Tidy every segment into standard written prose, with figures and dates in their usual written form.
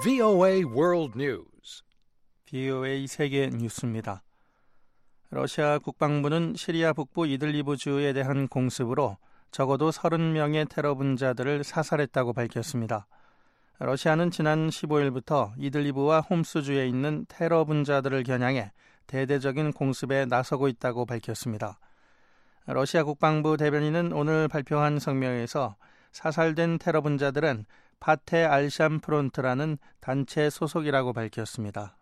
VOA World News. VOA 세계 뉴스입니다. 러시아 국방부는 시리아 북부 이들리브주에 대한 공습으로 적어도 30명의 테러 분자들을 사살했다고 밝혔습니다. 러시아는 지난 15일부터 이들리브와 홈스주에 있는 테러 분자들을 겨냥해 대대적인 공습에 나서고 있다고 밝혔습니다. 러시아 국방부 대변인은 오늘 발표한 성명에서 사살된 테러 분자들은 파테 알샴 프론트라는 단체 소속이라고 밝혔습니다.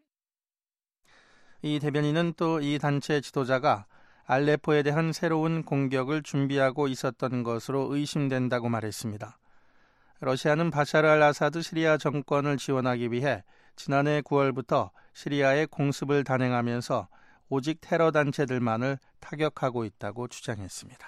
이 대변인은 또 이 단체 지도자가 알레포에 대한 새로운 공격을 준비하고 있었던 것으로 의심된다고 말했습니다. 러시아는 바샤르 알 아사드 시리아 정권을 지원하기 위해 지난해 9월부터 시리아에 공습을 단행하면서 오직 테러 단체들만을 타격하고 있다고 주장했습니다.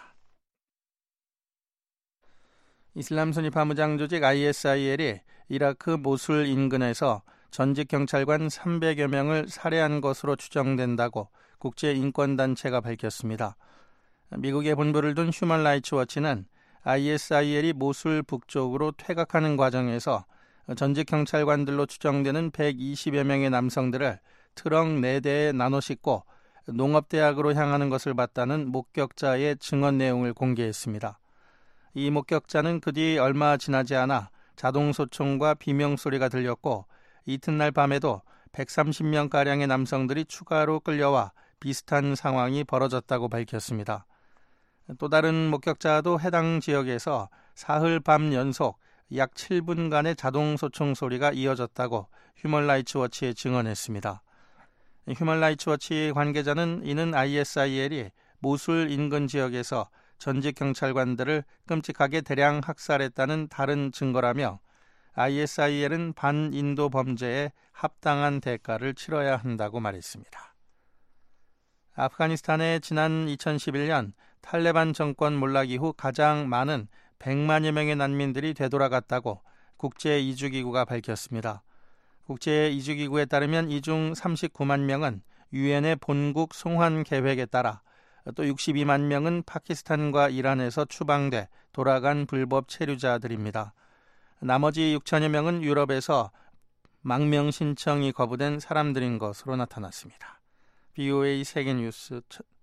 이슬람 순위 파무장 조직 ISIL이 이라크 모술 인근에서 전직 경찰관 300여 명을 살해한 것으로 추정된다고 국제인권단체가 밝혔습니다. 미국의 본부를 둔 휴먼 라이츠 워치는 ISIL이 모술 북쪽으로 퇴각하는 과정에서 전직 경찰관들로 추정되는 120여 명의 남성들을 트럭 4대에 나눠 싣고 농업대학으로 향하는 것을 봤다는 목격자의 증언 내용을 공개했습니다. 이 목격자는 그 뒤 얼마 지나지 않아 자동소총과 비명소리가 들렸고 이튿날 밤에도 130명가량의 남성들이 추가로 끌려와 비슷한 상황이 벌어졌다고 밝혔습니다. 또 다른 목격자도 해당 지역에서 사흘 밤 연속 약 7분간의 자동소총 소리가 이어졌다고 휴먼 라이츠 워치에 증언했습니다. 휴먼 라이츠 워치 관계자는 이는 ISIL이 모술 인근 지역에서 전직 경찰관들을 끔찍하게 대량 학살했다는 다른 증거라며 ISIL은 반인도 범죄에 합당한 대가를 치러야 한다고 말했습니다. 아프가니스탄에 지난 2011년 탈레반 정권 몰락 이후 가장 많은 100만여 명의 난민들이 되돌아갔다고 국제이주기구가 밝혔습니다. 국제이주기구에 따르면 이 중 39만 명은 유엔의 본국 송환 계획에 따라 또 62만 명은 파키스탄과 이란에서 추방돼 돌아간 불법 체류자들입니다. 나머지 6천여 명은 유럽에서 망명 신청이 거부된 사람들인 것으로 나타났습니다. VOA 세계뉴스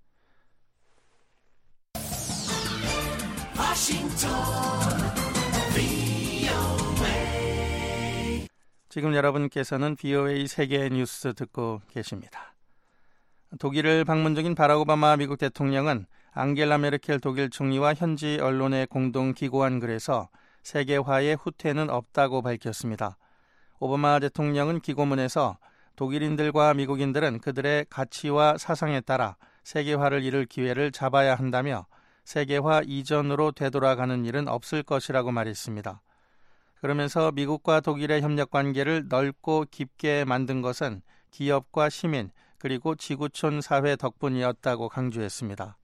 지금 여러분께서는 VOA 세계뉴스 듣고 계십니다. 독일을 방문 중인 바락 오바마 미국 대통령은 앙겔라 메르켈 독일 총리와 현지 언론에 공동 기고한 글에서 세계화의 후퇴는 없다고 밝혔습니다. 오바마 대통령은 기고문에서 독일인들과 미국인들은 그들의 가치와 사상에 따라 세계화를 이룰 기회를 잡아야 한다며 세계화 이전으로 되돌아가는 일은 없을 것이라고 말했습니다. 그러면서 미국과 독일의 협력 관계를 넓고 깊게 만든 것은 기업과 시민 그리고 지구촌 사회 덕분이었다고 강조했습니다.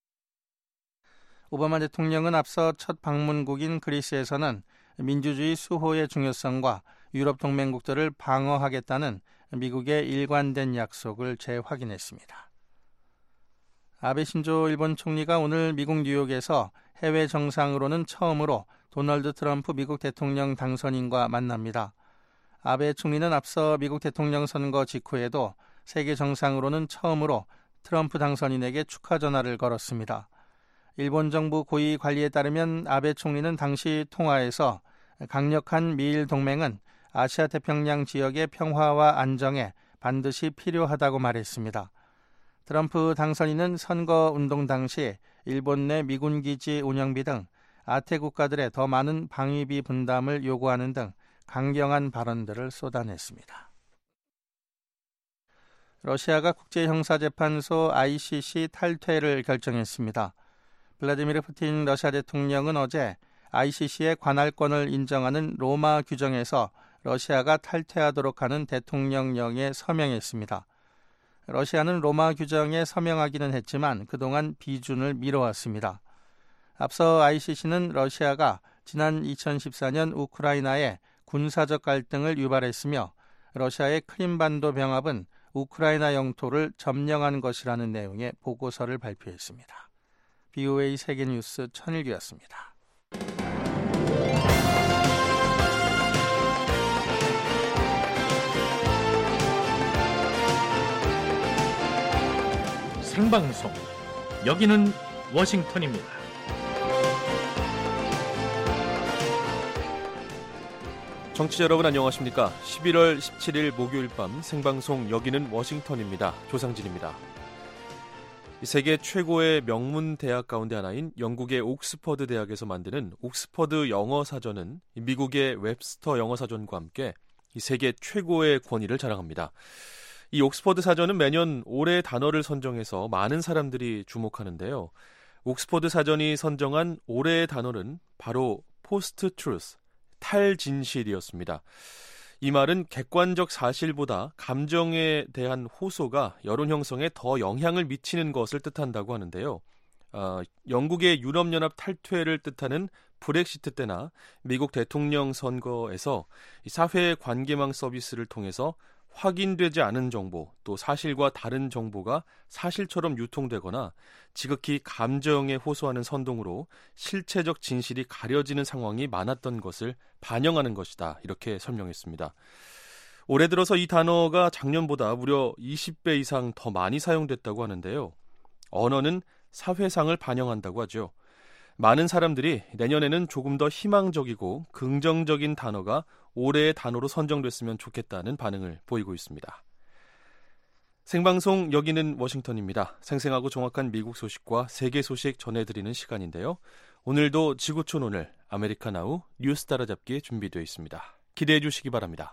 오바마 대통령은 앞서 첫 방문국인 그리스에서는 민주주의 수호의 중요성과 유럽 동맹국들을 방어하겠다는 미국의 일관된 약속을 재확인했습니다. 아베 신조 일본 총리가 오늘 미국 뉴욕에서 해외 정상으로는 처음으로 도널드 트럼프 미국 대통령 당선인과 만납니다. 아베 총리는 앞서 미국 대통령 선거 직후에도 세계 정상으로는 처음으로 트럼프 당선인에게 축하 전화를 걸었습니다. 일본 정부 고위 관리에 따르면 아베 총리는 당시 통화에서 강력한 미일 동맹은 아시아 태평양 지역의 평화와 안정에 반드시 필요하다고 말했습니다. 트럼프 당선인은 선거 운동 당시 일본 내 미군 기지 운영비 등 아태 국가들의 더 많은 방위비 분담을 요구하는 등 강경한 발언들을 쏟아냈습니다. 러시아가 국제형사재판소 ICC 탈퇴를 결정했습니다. 블라디미르 푸틴 러시아 대통령은 어제 ICC의 관할권을 인정하는 로마 규정에서 러시아가 탈퇴하도록 하는 대통령령에 서명했습니다. 러시아는 로마 규정에 서명하기는 했지만 그동안 비준을 미뤄왔습니다. 앞서 ICC는 러시아가 지난 2014년 우크라이나에 군사적 갈등을 유발했으며 러시아의 크림반도 병합은 우크라이나 영토를 점령한 것이라는 내용의 보고서를 발표했습니다. VOA 세계뉴스 천일규였습니다. 생방송. 여기는 워싱턴입니다. 청취자 여러분 안녕하십니까? 11월 17일 목요일 밤 생방송 여기는 워싱턴입니다. 조상진입니다. 세계 최고의 명문 대학 가운데 하나인 영국의 옥스퍼드 대학에서 만드는 옥스퍼드 영어 사전은 미국의 웹스터 영어 사전과 함께 세계 최고의 권위를 자랑합니다. 이 옥스퍼드 사전은 매년 올해의 단어를 선정해서 많은 사람들이 주목하는데요. 옥스퍼드 사전이 선정한 올해의 단어는 바로 포스트-트루스, 탈진실이었습니다. 이 말은 객관적 사실보다 감정에 대한 호소가 여론 형성에 더 영향을 미치는 것을 뜻한다고 하는데요. 영국의 유럽연합 탈퇴를 뜻하는 브렉시트 때나 미국 대통령 선거에서 사회관계망 서비스를 통해서 확인되지 않은 정보, 또 사실과 다른 정보가 사실처럼 유통되거나 지극히 감정에 호소하는 선동으로 실체적 진실이 가려지는 상황이 많았던 것을 반영하는 것이다. 이렇게 설명했습니다. 올해 들어서 이 단어가 작년보다 무려 20배 이상 더 많이 사용됐다고 하는데요. 언어는 사회상을 반영한다고 하죠. 많은 사람들이 내년에는 조금 더 희망적이고 긍정적인 단어가 올해의 단어로 선정됐으면 좋겠다는 반응을 보이고 있습니다. 생방송 여기는 워싱턴입니다. 생생하고 정확한 미국 소식과 세계 소식 전해드리는 시간인데요. 오늘도 지구촌 오늘 아메리카나우 뉴스 따라잡기 준비되어 있습니다. 기대해 주시기 바랍니다.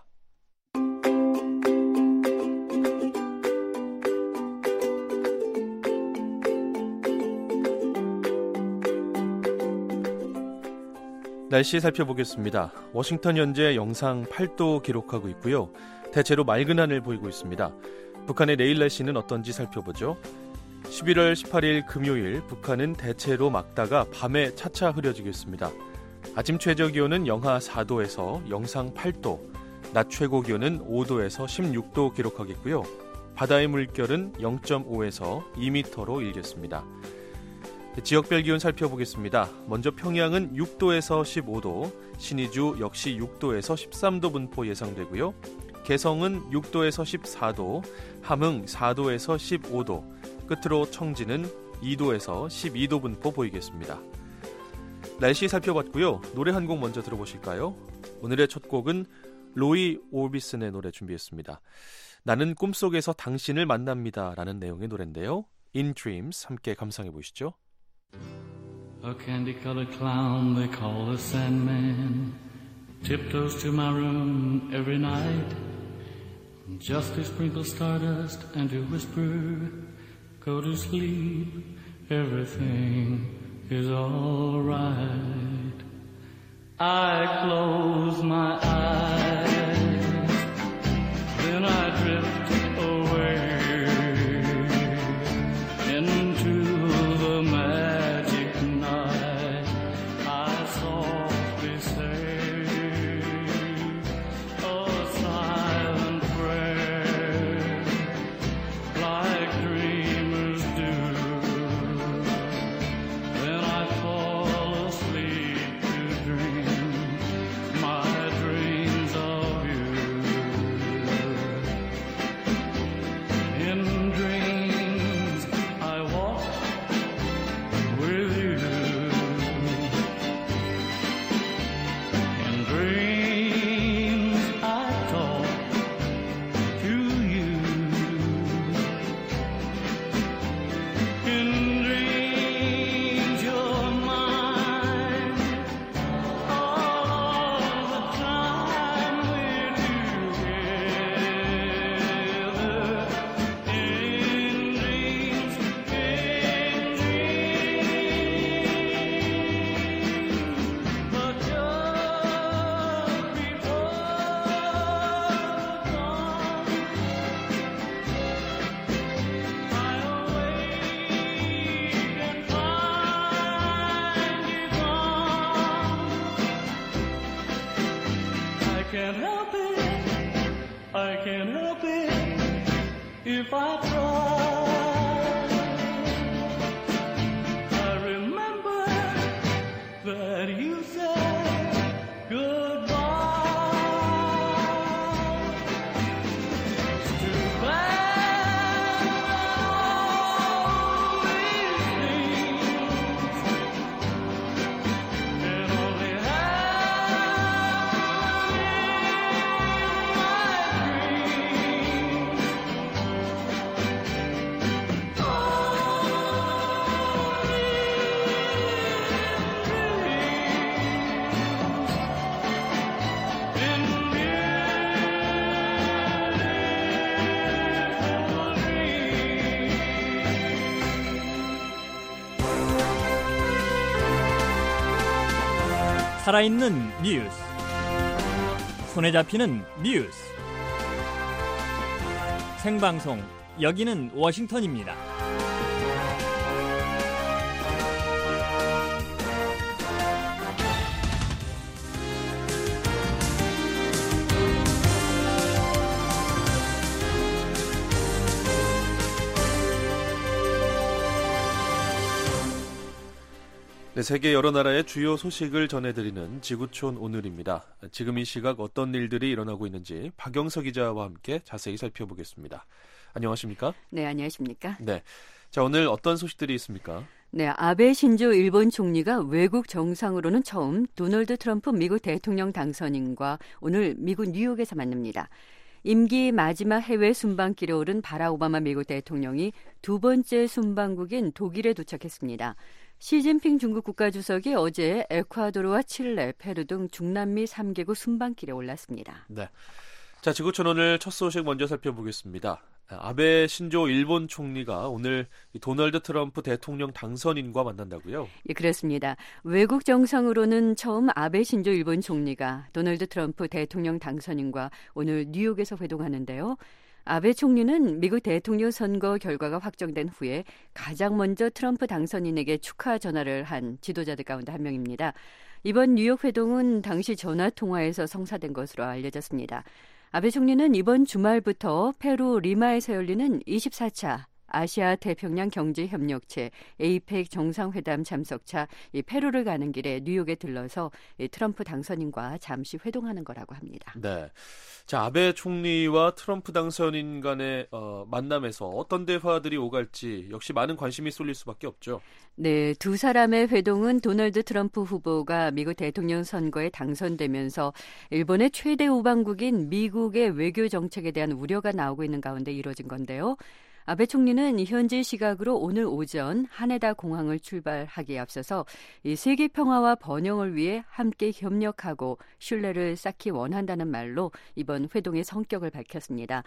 날씨 살펴보겠습니다. 워싱턴 현재 영상 8도 기록하고 있고요. 대체로 맑은 하늘 보이고 있습니다. 북한의 내일 날씨는 어떤지 살펴보죠. 11월 18일 금요일 북한은 대체로 맑다가 밤에 차차 흐려지겠습니다. 아침 최저 기온은 영하 4도에서 영상 8도, 낮 최고 기온은 5도에서 16도 기록하겠고요. 바다의 물결은 0.5에서 2m로 일겠습니다. 지역별 기온 살펴보겠습니다. 먼저 평양은 6도에서 15도, 신의주 역시 6도에서 13도 분포 예상되고요. 개성은 6도에서 14도, 함흥 4도에서 15도, 끝으로 청진은 2도에서 12도 분포 보이겠습니다. 날씨 살펴봤고요. 노래 한 곡 먼저 들어보실까요? 오늘의 첫 곡은 로이 오비슨의 노래 준비했습니다. 나는 꿈속에서 당신을 만납니다 라는 내용의 노래인데요. In Dreams 함께 감상해 보시죠. A candy-colored clown they call the Sandman tiptoes to my room every night just to sprinkle stardust and to whisper, go to sleep, everything is all right. I close my eyes, then I drift away into the magic night. I softly say a silent prayer like dreamers do. Then I fall asleep to dream my dreams of you. In dreams I walk with you. In dreams I talk to you. In dreams you're mine all the time we're together. In dreams, but just before dawn, I awake and find you gone. I can't help it, I can't help it if I try. I remember that you said goodbye. It's too bad 살아있는 뉴스, 손에 잡히는 뉴스, 생방송 여기는 워싱턴입니다. 네, 세계 여러 나라의 주요 소식을 전해드리는 지구촌 오늘입니다. 지금 이 시각 어떤 일들이 일어나고 있는지 박영석 기자와 함께 자세히 살펴보겠습니다. 안녕하십니까? 네, 안녕하십니까? 네, 자 오늘 어떤 소식들이 있습니까? 네, 아베 신조 일본 총리가 외국 정상으로는 처음 도널드 트럼프 미국 대통령 당선인과 오늘 미국 뉴욕에서 만납니다. 임기 마지막 해외 순방길에 오른 바락 오바마 미국 대통령이 두 번째 순방국인 독일에 도착했습니다. 시진핑 중국 국가주석이 어제 에콰도르와 칠레, 페루 등 중남미 3개국 순방길에 올랐습니다. 네, 자 지구촌 오늘 첫 소식 먼저 살펴보겠습니다. 아베 신조 일본 총리가 오늘 도널드 트럼프 대통령 당선인과 만난다고요? 예, 그렇습니다. 외국 정상으로는 처음 아베 신조 일본 총리가 도널드 트럼프 대통령 당선인과 오늘 뉴욕에서 회동하는데요. 아베 총리는 미국 대통령 선거 결과가 확정된 후에 가장 먼저 트럼프 당선인에게 축하 전화를 한 지도자들 가운데 한 명입니다. 이번 뉴욕 회동은 당시 전화 통화에서 성사된 것으로 알려졌습니다. 아베 총리는 이번 주말부터 페루 리마에서 열리는 24차 아시아 태평양 경제협력체 APEC 정상회담 참석차 이 페루를 가는 길에 뉴욕에 들러서 이 트럼프 당선인과 잠시 회동하는 거라고 합니다. 네, 자 아베 총리와 트럼프 당선인 간의 만남에서 어떤 대화들이 오갈지 역시 많은 관심이 쏠릴 수밖에 없죠. 네, 두 사람의 회동은 도널드 트럼프 후보가 미국 대통령 선거에 당선되면서 일본의 최대 우방국인 미국의 외교 정책에 대한 우려가 나오고 있는 가운데 이루어진 건데요. 아베 총리는 현지 시각으로 오늘 오전 하네다 공항을 출발하기에 앞서서 이 세계 평화와 번영을 위해 함께 협력하고 신뢰를 쌓기 원한다는 말로 이번 회동의 성격을 밝혔습니다.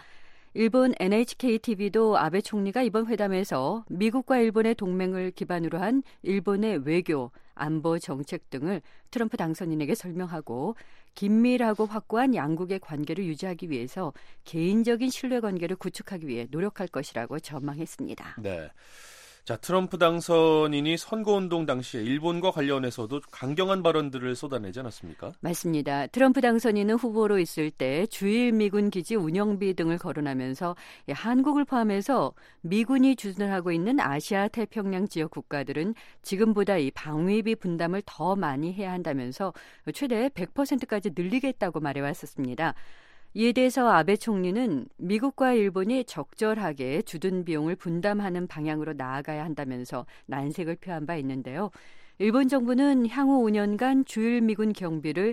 일본 NHK-TV도 아베 총리가 이번 회담에서 미국과 일본의 동맹을 기반으로 한 일본의 외교, 안보 정책 등을 트럼프 당선인에게 설명하고 긴밀하고 확고한 양국의 관계를 유지하기 위해서 개인적인 신뢰관계를 구축하기 위해 노력할 것이라고 전망했습니다. 네. 자, 트럼프 당선인이 선거운동 당시에 일본과 관련해서도 강경한 발언들을 쏟아내지 않았습니까? 맞습니다. 트럼프 당선인은 후보로 있을 때 주일 미군 기지 운영비 등을 거론하면서 한국을 포함해서 미군이 주둔하고 있는 아시아 태평양 지역 국가들은 지금보다 이 방위비 분담을 더 많이 해야 한다면서 최대 100%까지 늘리겠다고 말해왔었습니다. 이에 대해서 아베 총리는 미국과 일본이 적절하게 주둔 비용을 분담하는 방향으로 나아가야 한다면서 난색을 표한 바 있는데요. 일본 정부는 향후 5년간 주일 미군 경비를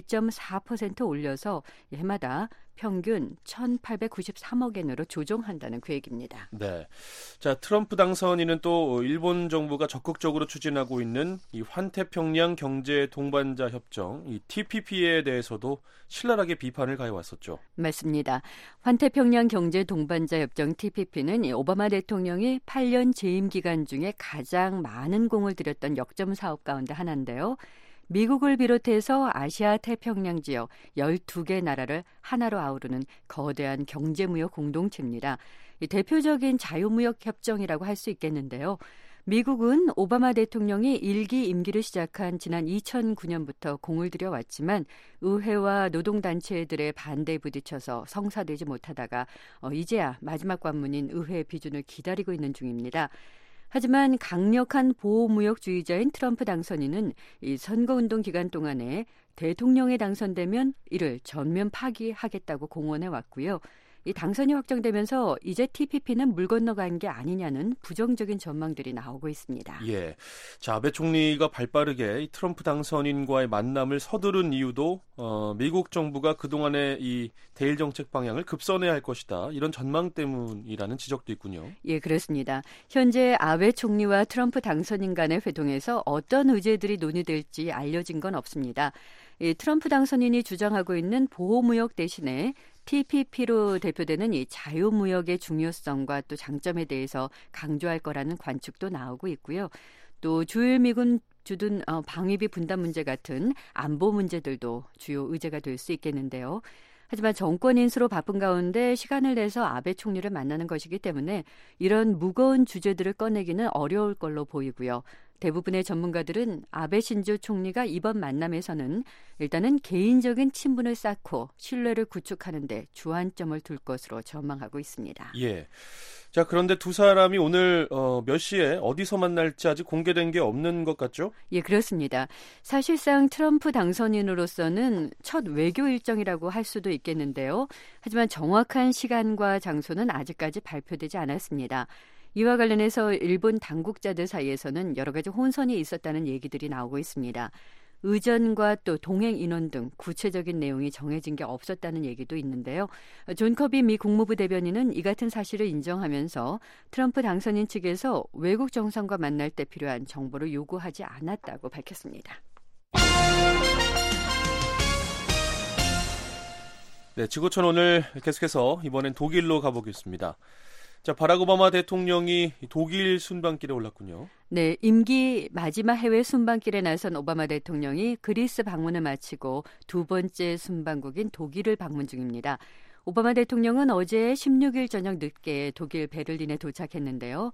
1.4% 올려서 해마다 평균 1,893억 엔으로 조정한다는 계획입니다. 네. 자, 트럼프 당선인은 또 일본 정부가 적극적으로 추진하고 있는 이 환태평양 경제 동반자 협정, 이 TPP에 대해서도 신랄하게 비판을 가해왔었죠. 맞습니다. 환태평양 경제 동반자 협정 TPP는 오바마 대통령이 8년 재임 기간 중에 가장 많은 공을 들였던 역점 사업 가운데 하나인데요. 미국을 비롯해서 아시아 태평양 지역 12개 나라를 하나로 아우르는 거대한 경제무역 공동체입니다. 이 대표적인 자유무역 협정이라고 할 수 있겠는데요. 미국은 오바마 대통령이 1기 임기를 시작한 지난 2009년부터 공을 들여왔지만 의회와 노동단체들의 반대에 부딪혀서 성사되지 못하다가 이제야 마지막 관문인 의회 비준을 기다리고 있는 중입니다. 하지만 강력한 보호무역주의자인 트럼프 당선인은 이 선거운동 기간 동안에 대통령에 당선되면 이를 전면 파기하겠다고 공언해 왔고요. 이 당선이 확정되면서 이제 TPP는 물 건너간 게 아니냐는 부정적인 전망들이 나오고 있습니다. 예, 자 아베 총리가 발빠르게 이 트럼프 당선인과의 만남을 서두른 이유도 미국 정부가 그동안의 이 대일 정책 방향을 급선회할 할 것이다. 이런 전망 때문이라는 지적도 있군요. 예, 그렇습니다. 현재 아베 총리와 트럼프 당선인 간의 회동에서 어떤 의제들이 논의될지 알려진 건 없습니다. 이 트럼프 당선인이 주장하고 있는 보호무역 대신에 TPP로 대표되는 이 자유무역의 중요성과 또 장점에 대해서 강조할 거라는 관측도 나오고 있고요. 또 주일미군 주둔 방위비 분담 문제 같은 안보 문제들도 주요 의제가 될 수 있겠는데요. 하지만 정권 인수로 바쁜 가운데 시간을 내서 아베 총리를 만나는 것이기 때문에 이런 무거운 주제들을 꺼내기는 어려울 걸로 보이고요. 대부분의 전문가들은 아베 신조 총리가 이번 만남에서는 일단은 개인적인 친분을 쌓고 신뢰를 구축하는 데 주안점을 둘 것으로 전망하고 있습니다. 예. 자, 그런데 두 사람이 오늘 몇 시에 어디서 만날지 아직 공개된 게 없는 것 같죠? 예, 그렇습니다. 사실상 트럼프 당선인으로서는 첫 외교 일정이라고 할 수도 있겠는데요. 하지만 정확한 시간과 장소는 아직까지 발표되지 않았습니다. 이와 관련해서 일본 당국자들 사이에서는 여러 가지 혼선이 있었다는 얘기들이 나오고 있습니다. 의전과 또 동행 인원 등 구체적인 내용이 정해진 게 없었다는 얘기도 있는데요. 존 커비 미 국무부 대변인은 이 같은 사실을 인정하면서 트럼프 당선인 측에서 외국 정상과 만날 때 필요한 정보를 요구하지 않았다고 밝혔습니다. 네, 지구촌 오늘 계속해서 이번엔 독일로 가보겠습니다. 자, 바락 오바마 대통령이 독일 순방길에 올랐군요. 네, 임기 마지막 해외 순방길에 나선 오바마 대통령이 그리스 방문을 마치고 두 번째 순방국인 독일을 방문 중입니다. 오바마 대통령은 어제 16일 저녁 늦게 독일 베를린에 도착했는데요.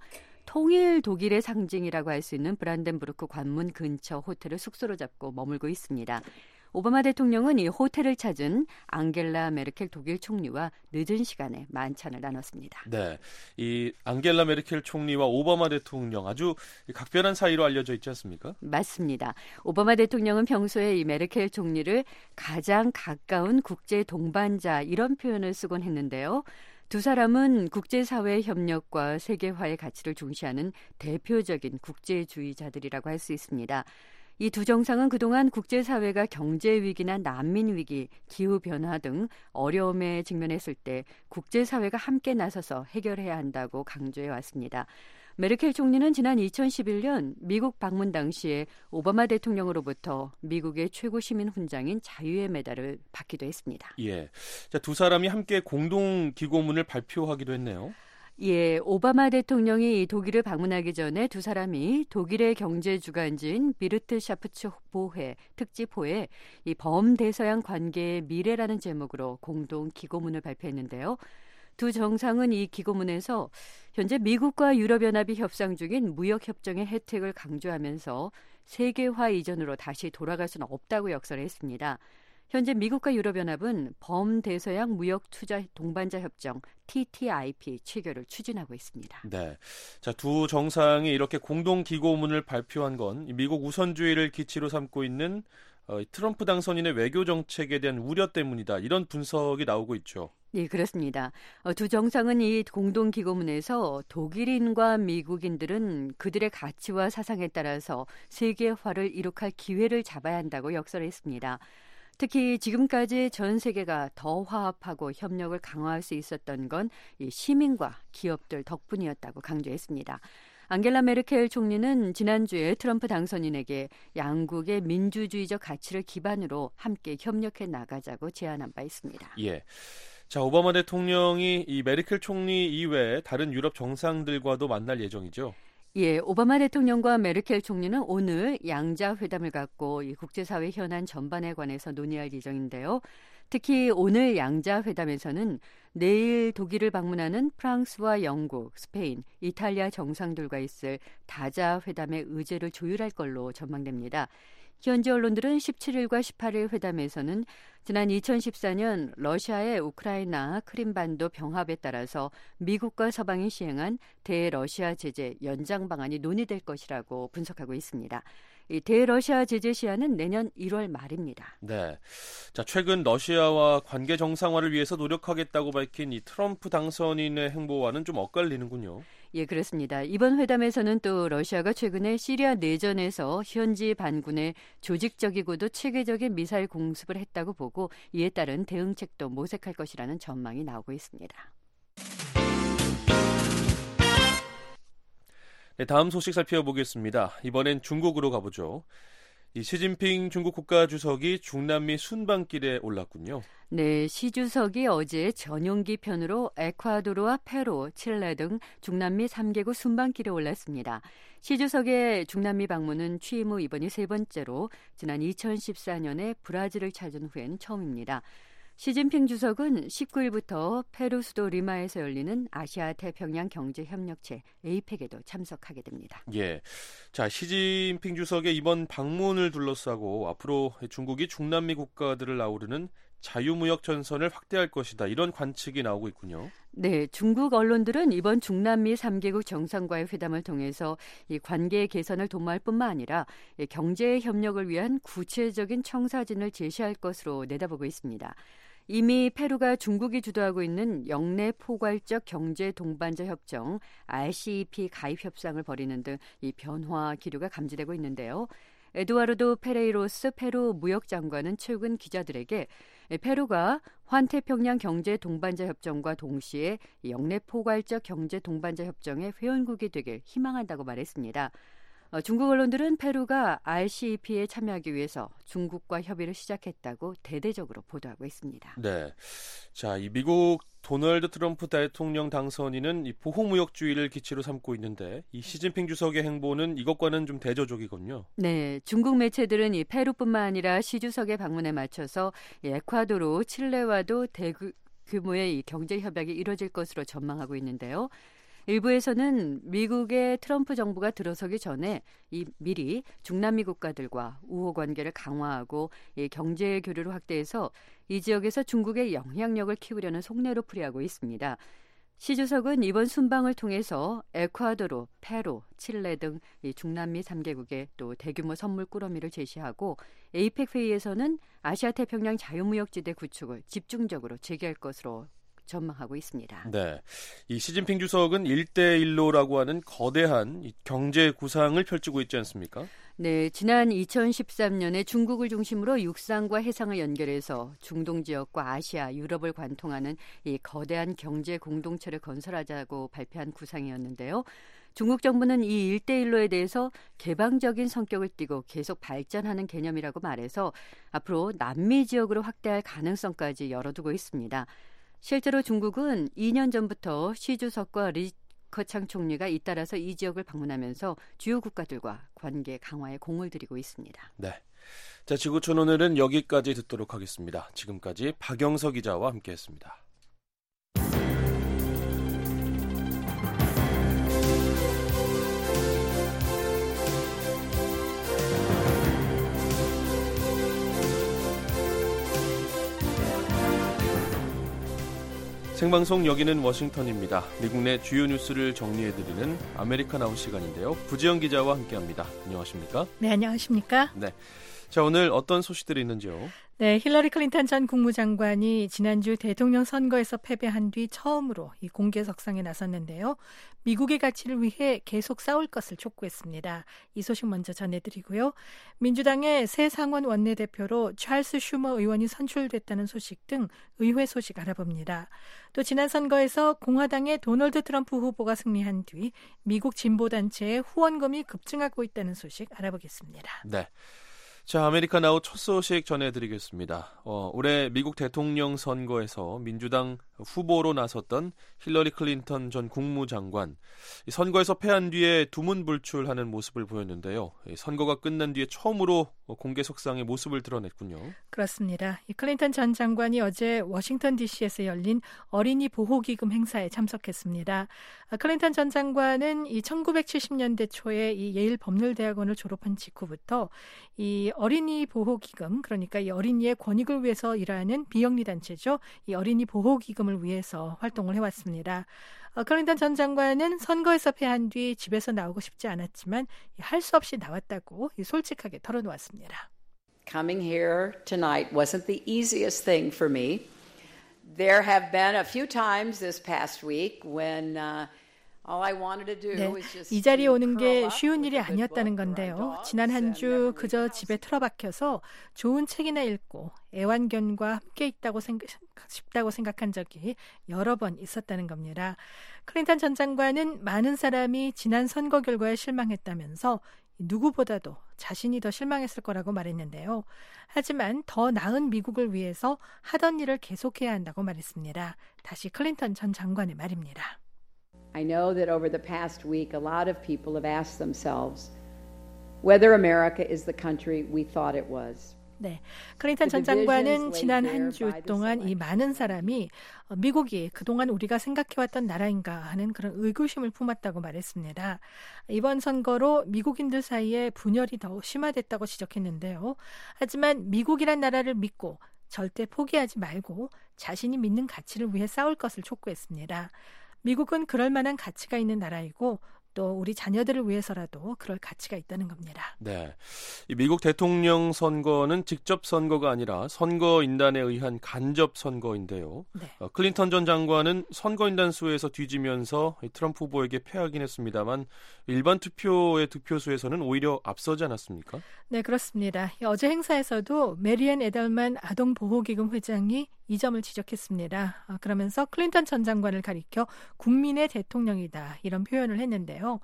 통일 독일의 상징이라고 할 수 있는 브란덴부르크 관문 근처 호텔을 숙소로 잡고 머물고 있습니다. 오바마 대통령은 이 호텔을 찾은 앙겔라 메르켈 독일 총리와 늦은 시간에 만찬을 나눴습니다. 네, 이 앙겔라 메르켈 총리와 오바마 대통령 아주 각별한 사이로 알려져 있지 않습니까? 맞습니다. 오바마 대통령은 평소에 이 메르켈 총리를 가장 가까운 국제 동반자 이런 표현을 쓰곤 했는데요. 두 사람은 국제사회 협력과 세계화의 가치를 중시하는 대표적인 국제주의자들이라고 할 수 있습니다. 이 두 정상은 그동안 국제사회가 경제위기나 난민위기, 기후변화 등 어려움에 직면했을 때 국제사회가 함께 나서서 해결해야 한다고 강조해 왔습니다. 메르켈 총리는 지난 2011년 미국 방문 당시에 오바마 대통령으로부터 미국의 최고 시민 훈장인 자유의 메달을 받기도 했습니다. 예, 자, 두 사람이 함께 공동 기고문을 발표하기도 했네요. 예, 오바마 대통령이 독일을 방문하기 전에 두 사람이 독일의 경제 주간지인 비르트샤프츠 보회 특집호에 이 범대서양 관계의 미래라는 제목으로 공동 기고문을 발표했는데요. 두 정상은 이 기고문에서 현재 미국과 유럽연합이 협상 중인 무역협정의 혜택을 강조하면서 세계화 이전으로 다시 돌아갈 수는 없다고 역설했습니다. 현재 미국과 유럽연합은 범대서양 무역투자 동반자 협정 TTIP 체결을 추진하고 있습니다. 네, 자, 두 정상이 이렇게 공동 기고문을 발표한 건 미국 우선주의를 기치로 삼고 있는 트럼프 당선인의 외교 정책에 대한 우려 때문이다. 이런 분석이 나오고 있죠. 네, 그렇습니다. 두 정상은 이 공동 기고문에서 독일인과 미국인들은 그들의 가치와 사상에 따라서 세계화를 이룩할 기회를 잡아야 한다고 역설했습니다. 특히 지금까지 전 세계가 더 화합하고 협력을 강화할 수 있었던 건 이 시민과 기업들 덕분이었다고 강조했습니다. 앙겔라 메르켈 총리는 지난주에 트럼프 당선인에게 양국의 민주주의적 가치를 기반으로 함께 협력해 나가자고 제안한 바 있습니다. 예. 자, 오바마 대통령이 이 메르켈 총리 이외에 다른 유럽 정상들과도 만날 예정이죠. 예, 오바마 대통령과 메르켈 총리는 오늘 양자 회담을 갖고 이 국제사회 현안 전반에 관해서 논의할 예정인데요. 특히 오늘 양자 회담에서는 내일 독일을 방문하는 프랑스와 영국, 스페인, 이탈리아 정상들과 있을 다자 회담의 의제를 조율할 걸로 전망됩니다. 현지 언론들은 17일과 18일 회담에서는 지난 2014년 러시아의 우크라이나 크림반도 병합에 따라서 미국과 서방이 시행한 대러시아 제재 연장 방안이 논의될 것이라고 분석하고 있습니다. 이 대러시아 제재 시한은 내년 1월 말입니다. 네, 자, 최근 러시아와 관계 정상화를 위해서 노력하겠다고 밝힌 이 트럼프 당선인의 행보와는 좀 엇갈리는군요. 예, 그렇습니다. 이번 회담에서는 또 러시아가 최근에 시리아 내전에서 현지 반군의 조직적이고도 체계적인 미사일 공습을 했다고 보고 이에 따른 대응책도 모색할 것이라는 전망이 나오고 있습니다. 네, 다음 소식 살펴보겠습니다. 이번엔 중국으로 가보죠. 이 시진핑 중국 국가주석이 중남미 순방길에 올랐군요. 네, 시 주석이 어제 전용기 편으로 에콰도르와 페루, 칠레 등 중남미 3개국 순방길에 올랐습니다. 시 주석의 중남미 방문은 취임 후 이번이 세 번째로 지난 2014년에 브라질을 찾은 후엔 처음입니다. 시진핑 주석은 19일부터 페루 수도 리마에서 열리는 아시아 태평양 경제협력체 APEC에도 참석하게 됩니다. 예, 자 시진핑 주석의 이번 방문을 둘러싸고 앞으로 중국이 중남미 국가들을 아우르는 자유무역 전선을 확대할 것이다. 이런 관측이 나오고 있군요. 네, 중국 언론들은 이번 중남미 3개국 정상과의 회담을 통해서 이 관계 개선을 도모할 뿐만 아니라 경제 협력을 위한 구체적인 청사진을 제시할 것으로 내다보고 있습니다. 이미 페루가 중국이 주도하고 있는 영내 포괄적 경제 동반자 협정 RCEP 가입 협상을 벌이는 등 이 변화 기류가 감지되고 있는데요. 에두아르도 페레이로스 페루 무역장관은 최근 기자들에게 페루가 환태평양 경제 동반자 협정과 동시에 영내 포괄적 경제 동반자 협정의 회원국이 되길 희망한다고 말했습니다. 중국 언론들은 페루가 RCEP에 참여하기 위해서 중국과 협의를 시작했다고 대대적으로 보도하고 있습니다. 네, 자, 이 미국 도널드 트럼프 대통령 당선인은 이 보호무역주의를 기치로 삼고 있는데 이 시진핑 주석의 행보는 이것과는 좀 대조적이군요. 네, 중국 매체들은 이 페루뿐만 아니라 시 주석의 방문에 맞춰서 에콰도르, 칠레와도 대규모의 이 경제 협약이 이뤄질 것으로 전망하고 있는데요. 일부에서는 미국의 트럼프 정부가 들어서기 전에 미리 중남미 국가들과 우호 관계를 강화하고 경제 교류를 확대해서 이 지역에서 중국의 영향력을 키우려는 속내로 풀이하고 있습니다. 시 주석은 이번 순방을 통해서 에콰도르, 페루, 칠레 등 중남미 3개국에 또 대규모 선물 꾸러미를 제시하고 APEC 회의에서는 아시아 태평양 자유무역지대 구축을 집중적으로 제기할 것으로 전망하고 있습니다. 네, 이 시진핑 주석은 1대1로라고 하는 거대한 경제 구상을 펼치고 있지 않습니까? 네, 지난 2013년에 중국을 중심으로 육상과 해상을 연결해서 중동 지역과 아시아, 유럽을 관통하는 이 거대한 경제 공동체를 건설하자고 발표한 구상이었는데요. 중국 정부는 이 1대1로에 대해서 개방적인 성격을 띠고 계속 발전하는 개념이라고 말해서 앞으로 남미 지역으로 확대할 가능성까지 열어두고 있습니다. 실제로 중국은 2년 전부터 시 주석과 리 거창 총리가 잇따라서 이 지역을 방문하면서 주요 국가들과 관계 강화에 공을 들이고 있습니다. 네, 자 지구촌 오늘은 여기까지 듣도록 하겠습니다. 지금까지 박영석 기자와 함께했습니다. 생방송 여기는 워싱턴입니다. 미국 내 주요 뉴스를 정리해드리는 아메리카나우 시간인데요. 부지영 기자와 함께합니다. 안녕하십니까? 네, 안녕하십니까? 네, 자 오늘 어떤 소식들이 있는지요? 네, 힐러리 클린턴 전 국무장관이 지난주 대통령 선거에서 패배한 뒤 처음으로 이 공개석상에 나섰는데요. 미국의 가치를 위해 계속 싸울 것을 촉구했습니다. 이 소식 먼저 전해드리고요. 민주당의 새 상원 원내대표로 찰스 슈머 의원이 선출됐다는 소식 등 의회 소식 알아봅니다. 또 지난 선거에서 공화당의 도널드 트럼프 후보가 승리한 뒤 미국 진보단체의 후원금이 급증하고 있다는 소식 알아보겠습니다. 네. 자, 아메리카나우 첫 소식 전해드리겠습니다. 올해 미국 대통령 선거에서 민주당 후보로 나섰던 힐러리 클린턴 전 국무장관. 선거에서 패한 뒤에 두문불출하는 모습을 보였는데요. 선거가 끝난 뒤에 처음으로 공개 석상의 모습을 드러냈군요. 그렇습니다. 이 클린턴 전 장관이 어제 워싱턴 DC에서 열린 어린이 보호기금 행사에 참석했습니다. 클린턴 전 장관은 이 1970년대 초에 이 예일 법률대학원을 졸업한 직후부터 이 어린이 보호기금, 그러니까 이 어린이의 권익을 위해서 일하는 비영리 단체죠. 이 어린이 보호기금을 위해서 활동을 해왔습니다. 클린턴 전 장관은 선거에서 패한 뒤 집에서 나오고 싶지 않았지만 할 수 없이 나왔다고 솔직하게 털어놓았습니다. Coming here tonight wasn't the easiest thing for me. There have been a few times this past week when 네, 이 자리에 오는 게 쉬운 일이 아니었다는 건데요. 지난 한 주 그저 집에 틀어박혀서 좋은 책이나 읽고 애완견과 함께 있다고 싶다고 생각한 적이 여러 번 있었다는 겁니다. 클린턴 전 장관은 많은 사람이 지난 선거 결과에 실망했다면서 누구보다도 자신이 더 실망했을 거라고 말했는데요. 하지만 더 나은 미국을 위해서 하던 일을 계속해야 한다고 말했습니다. 다시 클린턴 전 장관의 말입니다. I know that over the past week, a lot of people have asked themselves whether America is the country we thought it was. 네, 클린턴 전 장관은 지난 한 주 동안 이 많은 사람이 미국이 그동안 우리가 생각해왔던 나라인가 하는 그런 의구심을 품었다고 말했습니다. 이번 선거로 미국인들 사이에 분열이 더 심화됐다고 지적했는데요. 하지만 미국이란 나라를 믿고 절대 포기하지 말고 자신이 믿는 가치를 위해 싸울 것을 촉구했습니다. 미국은 그럴 만한 가치가 있는 나라이고 또 우리 자녀들을 위해서라도 그럴 가치가 있다는 겁니다. 네, 이 미국 대통령 선거는 직접 선거가 아니라 선거인단에 의한 간접 선거인데요. 네. 클린턴 전 장관은 선거인단 수에서 뒤지면서 트럼프 후보에게 패하긴 했습니다만 일반 투표의 득표수에서는 오히려 앞서지 않았습니까? 네, 그렇습니다. 어제 행사에서도 메리앤 에달만 아동보호기금 회장이 이 점을 지적했습니다. 그러면서 클린턴 전 장관을 가리켜 국민의 대통령이다 이런 표현을 했는데요.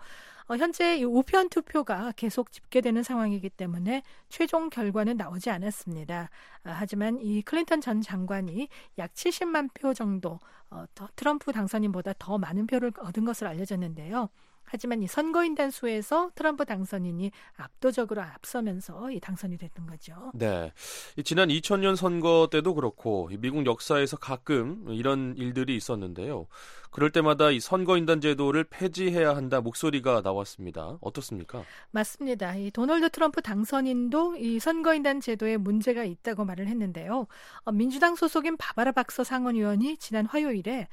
현재 이 우편 투표가 계속 집계되는 상황이기 때문에 최종 결과는 나오지 않았습니다. 하지만 이 클린턴 전 장관이 약 70만 표 정도 트럼프 당선인보다 더 많은 표를 얻은 것으로 알려졌는데요. 하지만 이 선거인단 수에서 트럼프 당선인이 압도적으로 앞서면서 이 당선이 됐던 거죠. 네, 지난 2000년 선거 때도 그렇고 미국 역사에서 가끔 이런 일들이 있었는데요. 그럴 때마다 이 선거인단 제도를 폐지해야 한다 목소리가 나왔습니다. 어떻습니까? 맞습니다. 이 도널드 트럼프 당선인도 이 선거인단 제도에 문제가 있다고 말을 했는데요. 민주당 소속인 바바라 박서 상원의원이 지난 화요일에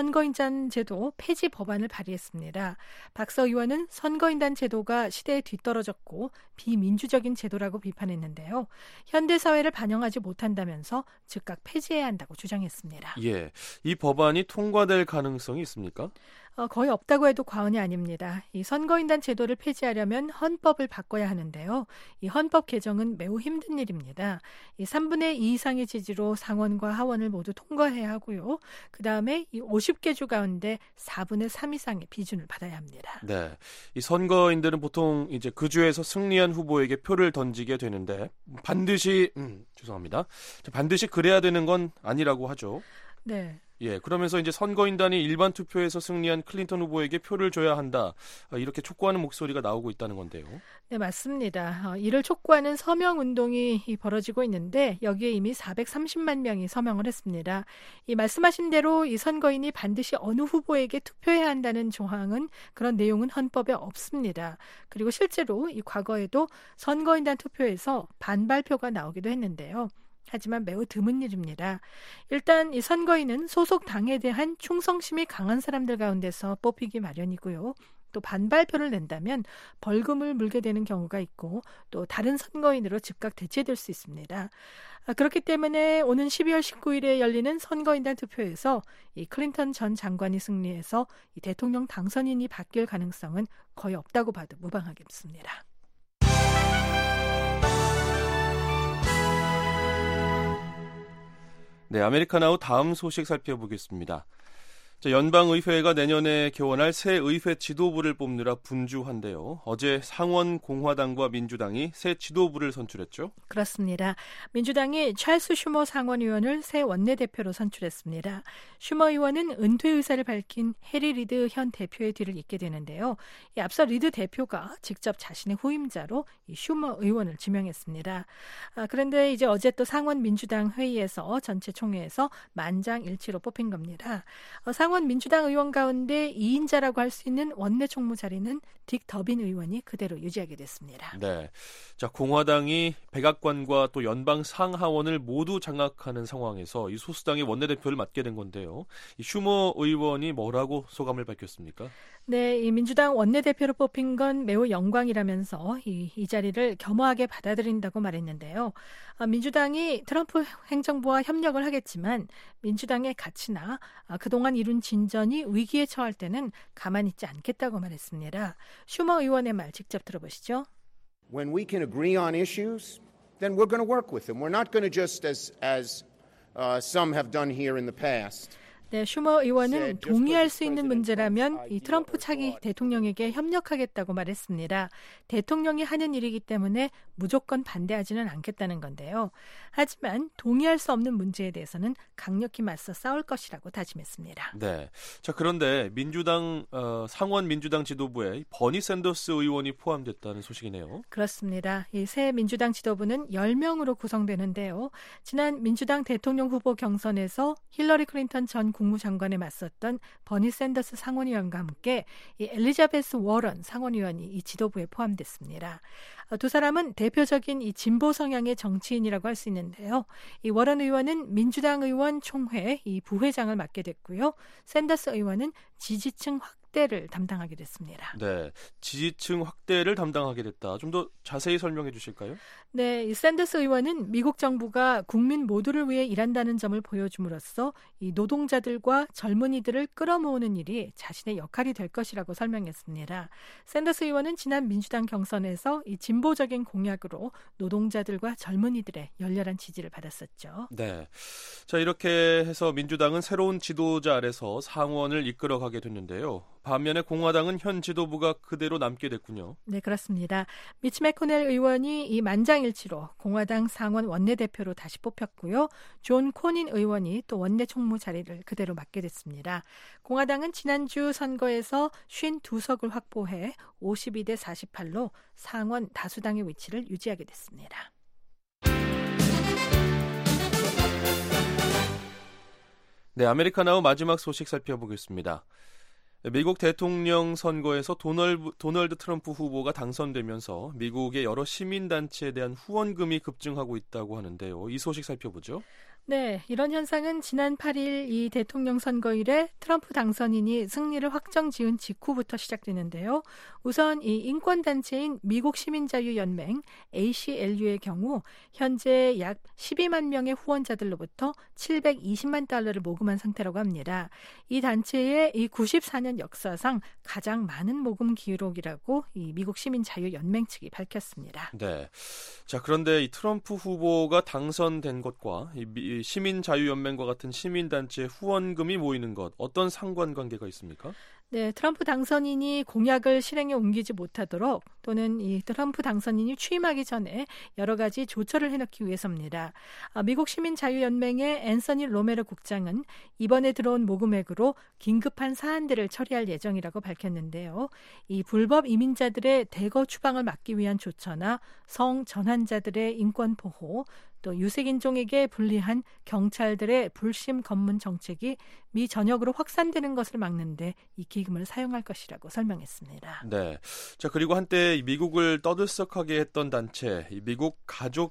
선거인단 제도 폐지 법안을 발의했습니다. 박서 의원은 선거인단 제도가 시대에 뒤떨어졌고 비민주적인 제도라고 비판했는데요. 현대 사회를 반영하지 못한다면서 즉각 폐지해야 한다고 주장했습니다. 예, 이 법안이 통과될 가능성이 있습니까? 거의 없다고 해도 과언이 아닙니다. 이 선거인단 제도를 폐지하려면 헌법을 바꿔야 하는데요. 이 헌법 개정은 매우 힘든 일입니다. 이 3분의 2 이상의 지지로 상원과 하원을 모두 통과해야 하고요. 그다음에 이 50개 주 가운데 4분의 3 이상의 비준을 받아야 합니다. 네, 이 선거인들은 보통 이제 그 주에서 승리한 후보에게 표를 던지게 되는데 반드시 반드시 그래야 되는 건 아니라고 하죠. 네. 예, 그러면서 이제 선거인단이 일반 투표에서 승리한 클린턴 후보에게 표를 줘야 한다. 이렇게 촉구하는 목소리가 나오고 있다는 건데요. 네, 맞습니다. 이를 촉구하는 서명 운동이 벌어지고 있는데 여기에 이미 430만 명이 서명을 했습니다. 이 말씀하신 대로 이 선거인이 반드시 어느 후보에게 투표해야 한다는 조항은 그런 내용은 헌법에 없습니다. 그리고 실제로 이 과거에도 선거인단 투표에서 반발표가 나오기도 했는데요. 하지만 매우 드문 일입니다. 일단 이 선거인은 소속 당에 대한 충성심이 강한 사람들 가운데서 뽑히기 마련이고요. 또 반발표를 낸다면 벌금을 물게 되는 경우가 있고 또 다른 선거인으로 즉각 대체될 수 있습니다. 그렇기 때문에 오는 12월 19일에 열리는 선거인단 투표에서 이 클린턴 전 장관이 승리해서 이 대통령 당선인이 바뀔 가능성은 거의 없다고 봐도 무방하겠습니다. 네, 아메리카나우 다음 소식 살펴보겠습니다. 연방의회가 내년에 개원할 새 의회 지도부를 뽑느라 분주한데요. 어제 상원 공화당과 민주당이 새 지도부를 선출했죠? 그렇습니다. 민주당이 찰스 슈머 상원의원을 새 원내대표로 선출했습니다. 슈머 의원은 은퇴 의사를 밝힌 해리 리드 현 대표의 뒤를 잇게 되는데요. 앞서 리드 대표가 직접 자신의 후임자로 이 슈머 의원을 지명했습니다. 그런데 이제 어제 또 상원 민주당 회의에서 전체 총회에서 만장일치로 뽑힌 겁니다. 상원 민주당 의원 가운데 2인자라고 할 수 있는 원내 총무 자리는 딕 더빈 의원이 그대로 유지하게 됐습니다. 네, 자 공화당이 백악관과 또 연방 상하원을 모두 장악하는 상황에서 이 소수당의 원내대표를 맡게 된 건데요. 이 슈머 의원이 뭐라고 소감을 밝혔습니까? 네, 이 민주당 원내대표로 뽑힌 건 매우 영광이라면서 이 자리를 겸허하게 받아들인다고 말했는데요. 민주당이 트럼프 행정부와 협력을 하겠지만 민주당의 가치나 그동안 이룬 진전이 위기에 처할 때는 가만히 있지 않겠다고 말했습니다. 슈머 의원의 말 직접 들어보시죠. When we can agree on issues, then we're going to work with them. We're not going to just as some have done here in the past. 네, 슈머 의원은 동의할 수 있는 문제라면 이 트럼프 차기 대통령에게 협력하겠다고 말했습니다. 대통령이 하는 일이기 때문에 무조건 반대하지는 않겠다는 건데요. 하지만 동의할 수 없는 문제에 대해서는 강력히 맞서 싸울 것이라고 다짐했습니다. 네. 자, 그런데 민주당 상원 민주당 지도부에 버니 샌더스 의원이 포함됐다는 소식이네요. 그렇습니다. 이 새 민주당 지도부는 10명으로 구성되는데요. 지난 민주당 대통령 후보 경선에서 힐러리 클린턴 전 국무장관에 맞섰던 버니 샌더스 상원의원과 함께 이 엘리자베스 워런 상원의원이 이 지도부에 포함됐습니다. 두 사람은 대표적인 이 진보 성향의 정치인이라고 할 수 있는데요. 이 워런 의원은 민주당 의원 총회 이 부회장을 맡게 됐고요. 샌더스 의원은 지지층 확대를 담당하게 됐습니다. 네, 지지층 확대를 담당하게 됐다. 좀 더 자세히 설명해 주실까요? 네, 이 샌더스 의원은 미국 정부가 국민 모두를 위해 일한다는 점을 보여줌으로써 이 노동자들과 젊은이들을 끌어모으는 일이 자신의 역할이 될 것이라고 설명했습니다. 샌더스 의원은 지난 민주당 경선에서 이 진보적인 공약으로 노동자들과 젊은이들의 열렬한 지지를 받았었죠. 네, 자 이렇게 해서 민주당은 새로운 지도자 아래서 상원을 이끌어가게 됐는데요. 반면에 공화당은 현 지도부가 그대로 남게 됐군요. 네, 그렇습니다. 미치 매코넬 의원이 이 만장일치로 공화당 상원 원내대표로 다시 뽑혔고요. 존 코닌 의원이 또 원내 총무 자리를 그대로 맡게 됐습니다. 공화당은 지난주 선거에서 52석을 확보해 52대 48로 상원 다수당의 위치를 유지하게 됐습니다. 네, 아메리카나우 마지막 소식 살펴보겠습니다. 미국 대통령 선거에서 도널드 트럼프 후보가 당선되면서 미국의 여러 시민단체에 대한 후원금이 급증하고 있다고 하는데요. 이 소식 살펴보죠. 네, 이런 현상은 지난 8일 이 대통령 선거일에 트럼프 당선인이 승리를 확정 지은 직후부터 시작되는데요. 우선 이 인권단체인 미국시민자유연맹 ACLU의 경우 현재 약 12만 명의 후원자들로부터 720만 달러를 모금한 상태라고 합니다. 이 단체의 이 94년 역사상 가장 많은 모금 기록이라고 이 미국시민자유연맹 측이 밝혔습니다. 네, 자 그런데 이 트럼프 후보가 당선된 것과 이 시민자유연맹과 같은 시민단체 후원금이 모이는 것 어떤 상관관계가 있습니까? 네, 트럼프 당선인이 공약을 실행에 옮기지 못하도록 또는 이 트럼프 당선인이 취임하기 전에 여러 가지 조처를 해놓기 위해서입니다. 미국 시민자유연맹의 앤서니 로메로 국장은 이번에 들어온 모금액으로 긴급한 사안들을 처리할 예정이라고 밝혔는데요. 이 불법 이민자들의 대거 추방을 막기 위한 조처나 성전환자들의 인권 보호, 또 유색인종에게 불리한 경찰들의 불심 검문 정책이 미 전역으로 확산되는 것을 막는데 이 기금을 사용할 것이라고 설명했습니다. 네, 자 그리고 한때 미국을 떠들썩하게 했던 단체, 미국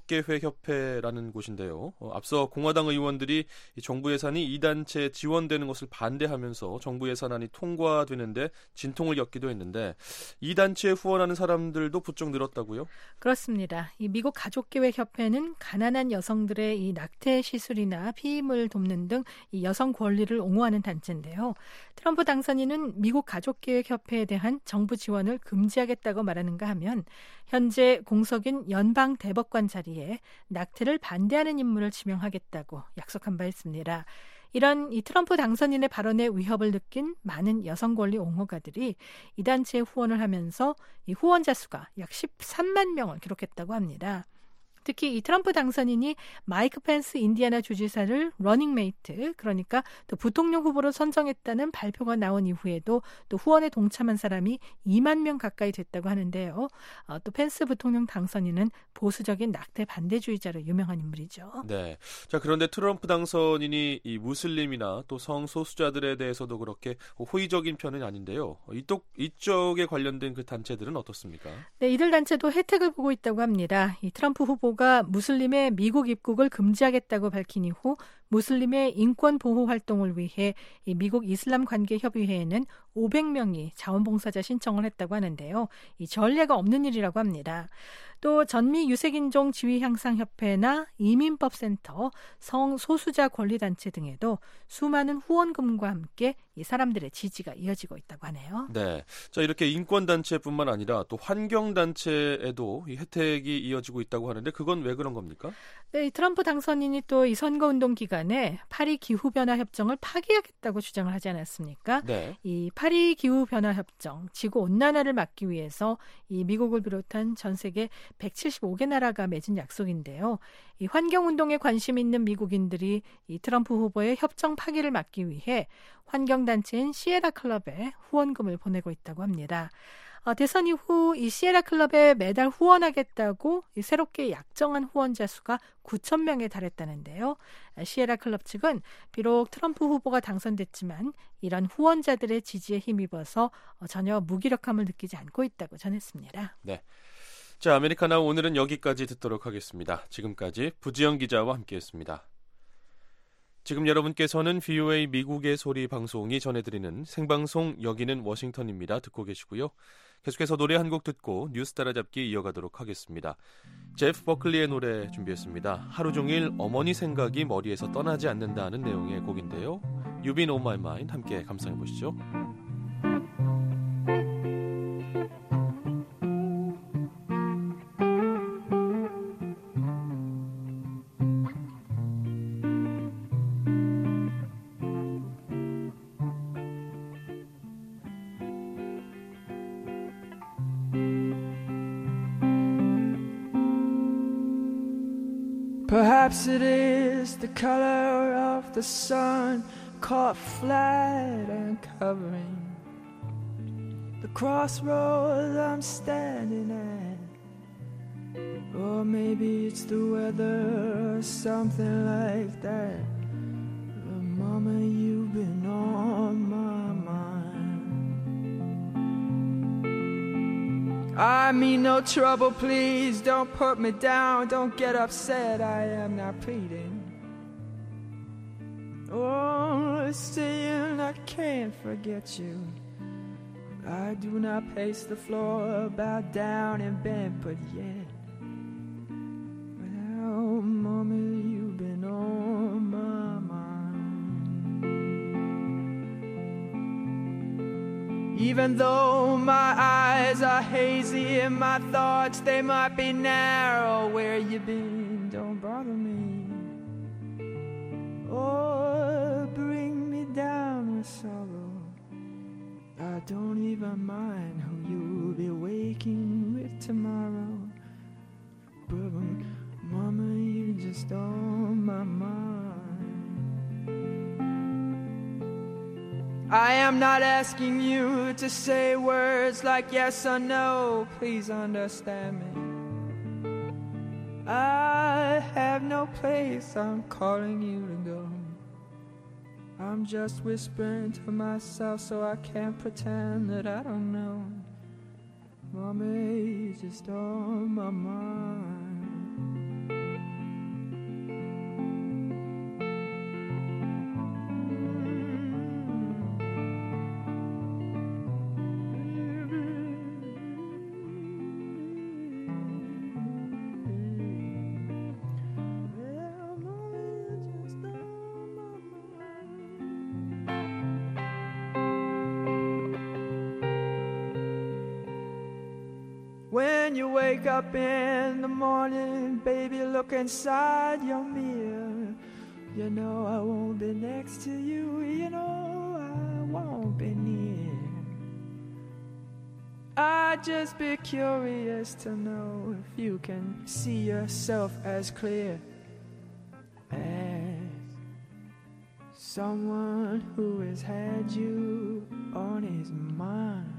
가족계획협회라는 곳인데요. 앞서 공화당 의원들이 정부 예산이 이 단체에 지원되는 것을 반대하면서 정부 예산안이 통과되는데 진통을 겪기도 했는데 이 단체에 후원하는 사람들도 부쩍 늘었다고요? 그렇습니다. 이 미국 가족계획협회는 가난한 여성들의 이 낙태 시술이나 피임을 돕는 등 이 여성 권리를 옹호하는 단체인데요. 트럼프 당선인은 미국 가족계획협회에 대한 정부 지원을 금지하겠다고 말하는가 하면 현재 공석인 연방 대법관 자리에 낙태를 반대하는 인물을 지명하겠다고 약속한 바 있습니다. 이런 이 트럼프 당선인의 발언에 위협을 느낀 많은 여성 권리 옹호가들이 이 단체에 후원을 하면서 이 후원자 수가 약 13만 명을 기록했다고 합니다. 특히 이 트럼프 당선인이 마이크 펜스 인디애나 주지사를 러닝메이트, 그러니까 또 부통령 후보로 선정했다는 발표가 나온 이후에도 또 후원에 동참한 사람이 2만 명 가까이 됐다고 하는데요. 또 펜스 부통령 당선인은 보수적인 낙태 반대주의자로 유명한 인물이죠. 네. 자 그런데 트럼프 당선인이 이 무슬림이나 또 성소수자들에 대해서도 그렇게 호의적인 편은 아닌데요. 이쪽에 관련된 그 단체들은 어떻습니까? 네, 이들 단체도 혜택을 보고 있다고 합니다. 이 트럼프 후보가 무슬림의 미국 입국을 금지하겠다고 밝힌 이후 무슬림의 인권 보호 활동을 위해 이 미국 이슬람 관계 협의회에는 500명이 자원봉사자 신청을 했다고 하는데요. 이 전례가 없는 일이라고 합니다. 또 전미 유색인종 지위 향상 협회나 이민법센터, 성소수자 권리단체 등에도 수많은 후원금과 함께 이 사람들의 지지가 이어지고 있다고 하네요. 네, 자 이렇게 인권단체뿐만 아니라 또 환경단체에도 이 혜택이 이어지고 있다고 하는데 그건 왜 그런 겁니까? 네, 이 트럼프 당선인이 또 이 선거운동 기간에 파리 기후변화 협정을 파기하겠다고 주장을 하지 않았습니까? 네. 이 파리 기후변화 협정, 지구 온난화를 막기 위해서 이 미국을 비롯한 전 세계 175개 나라가 맺은 약속인데요. 이 환경운동에 관심 있는 미국인들이 이 트럼프 후보의 협정 파기를 막기 위해 환경단체인 시에라 클럽에 후원금을 보내고 있다고 합니다. 대선 이후 이 시에라 클럽에 매달 후원하겠다고 새롭게 약정한 후원자 수가 9천 명에 달했다는데요. 시에라 클럽 측은 비록 트럼프 후보가 당선됐지만 이런 후원자들의 지지에 힘입어서 전혀 무기력함을 느끼지 않고 있다고 전했습니다. 네. 자, 아메리카나 오늘은 여기까지 듣도록 하겠습니다. 지금까지 부지영 기자와 함께했습니다. 지금 여러분께서는 VOA 미국의 소리 방송이 전해드리는 생방송 여기는 워싱턴입니다. 듣고 계시고요. 계속해서 노래 한 곡 듣고 뉴스 따라잡기 이어가도록 하겠습니다. 제프 버클리의 노래 준비했습니다. 하루 종일 어머니 생각이 머리에서 떠나지 않는다는 내용의 곡인데요. You've been on my mind 함께 감상해 보시죠. Perhaps it is the color of the sun caught flat and covering the crossroads I'm standing at. Or maybe it's the weather or something like that. But mama, you've been on my mind. I mean no trouble, please don't put me down. Don't get upset, I am not pleading. Oh, saying I can't forget you. I do not pace the floor, bow down and bend, but yet. Well, mommy, you've been on my mind. Even though my eyes are hazy and my thoughts, they might be narrow. Where you been? Don't bother me. Or bring me down with sorrow. I don't even mind who you'll be waking with tomorrow. But mama, you're just on my mind. I am not asking you to say words like yes or no. Please understand me. I have no place I'm calling you to go. I'm just whispering to myself so I can't pretend that I don't know. Mommy, you're just on my mind. When you wake up in the morning, baby, look inside your mirror. You know I won't be next to you, you know I won't be near. I'd just be curious to know if you can see yourself as clear as someone who has had you on his mind.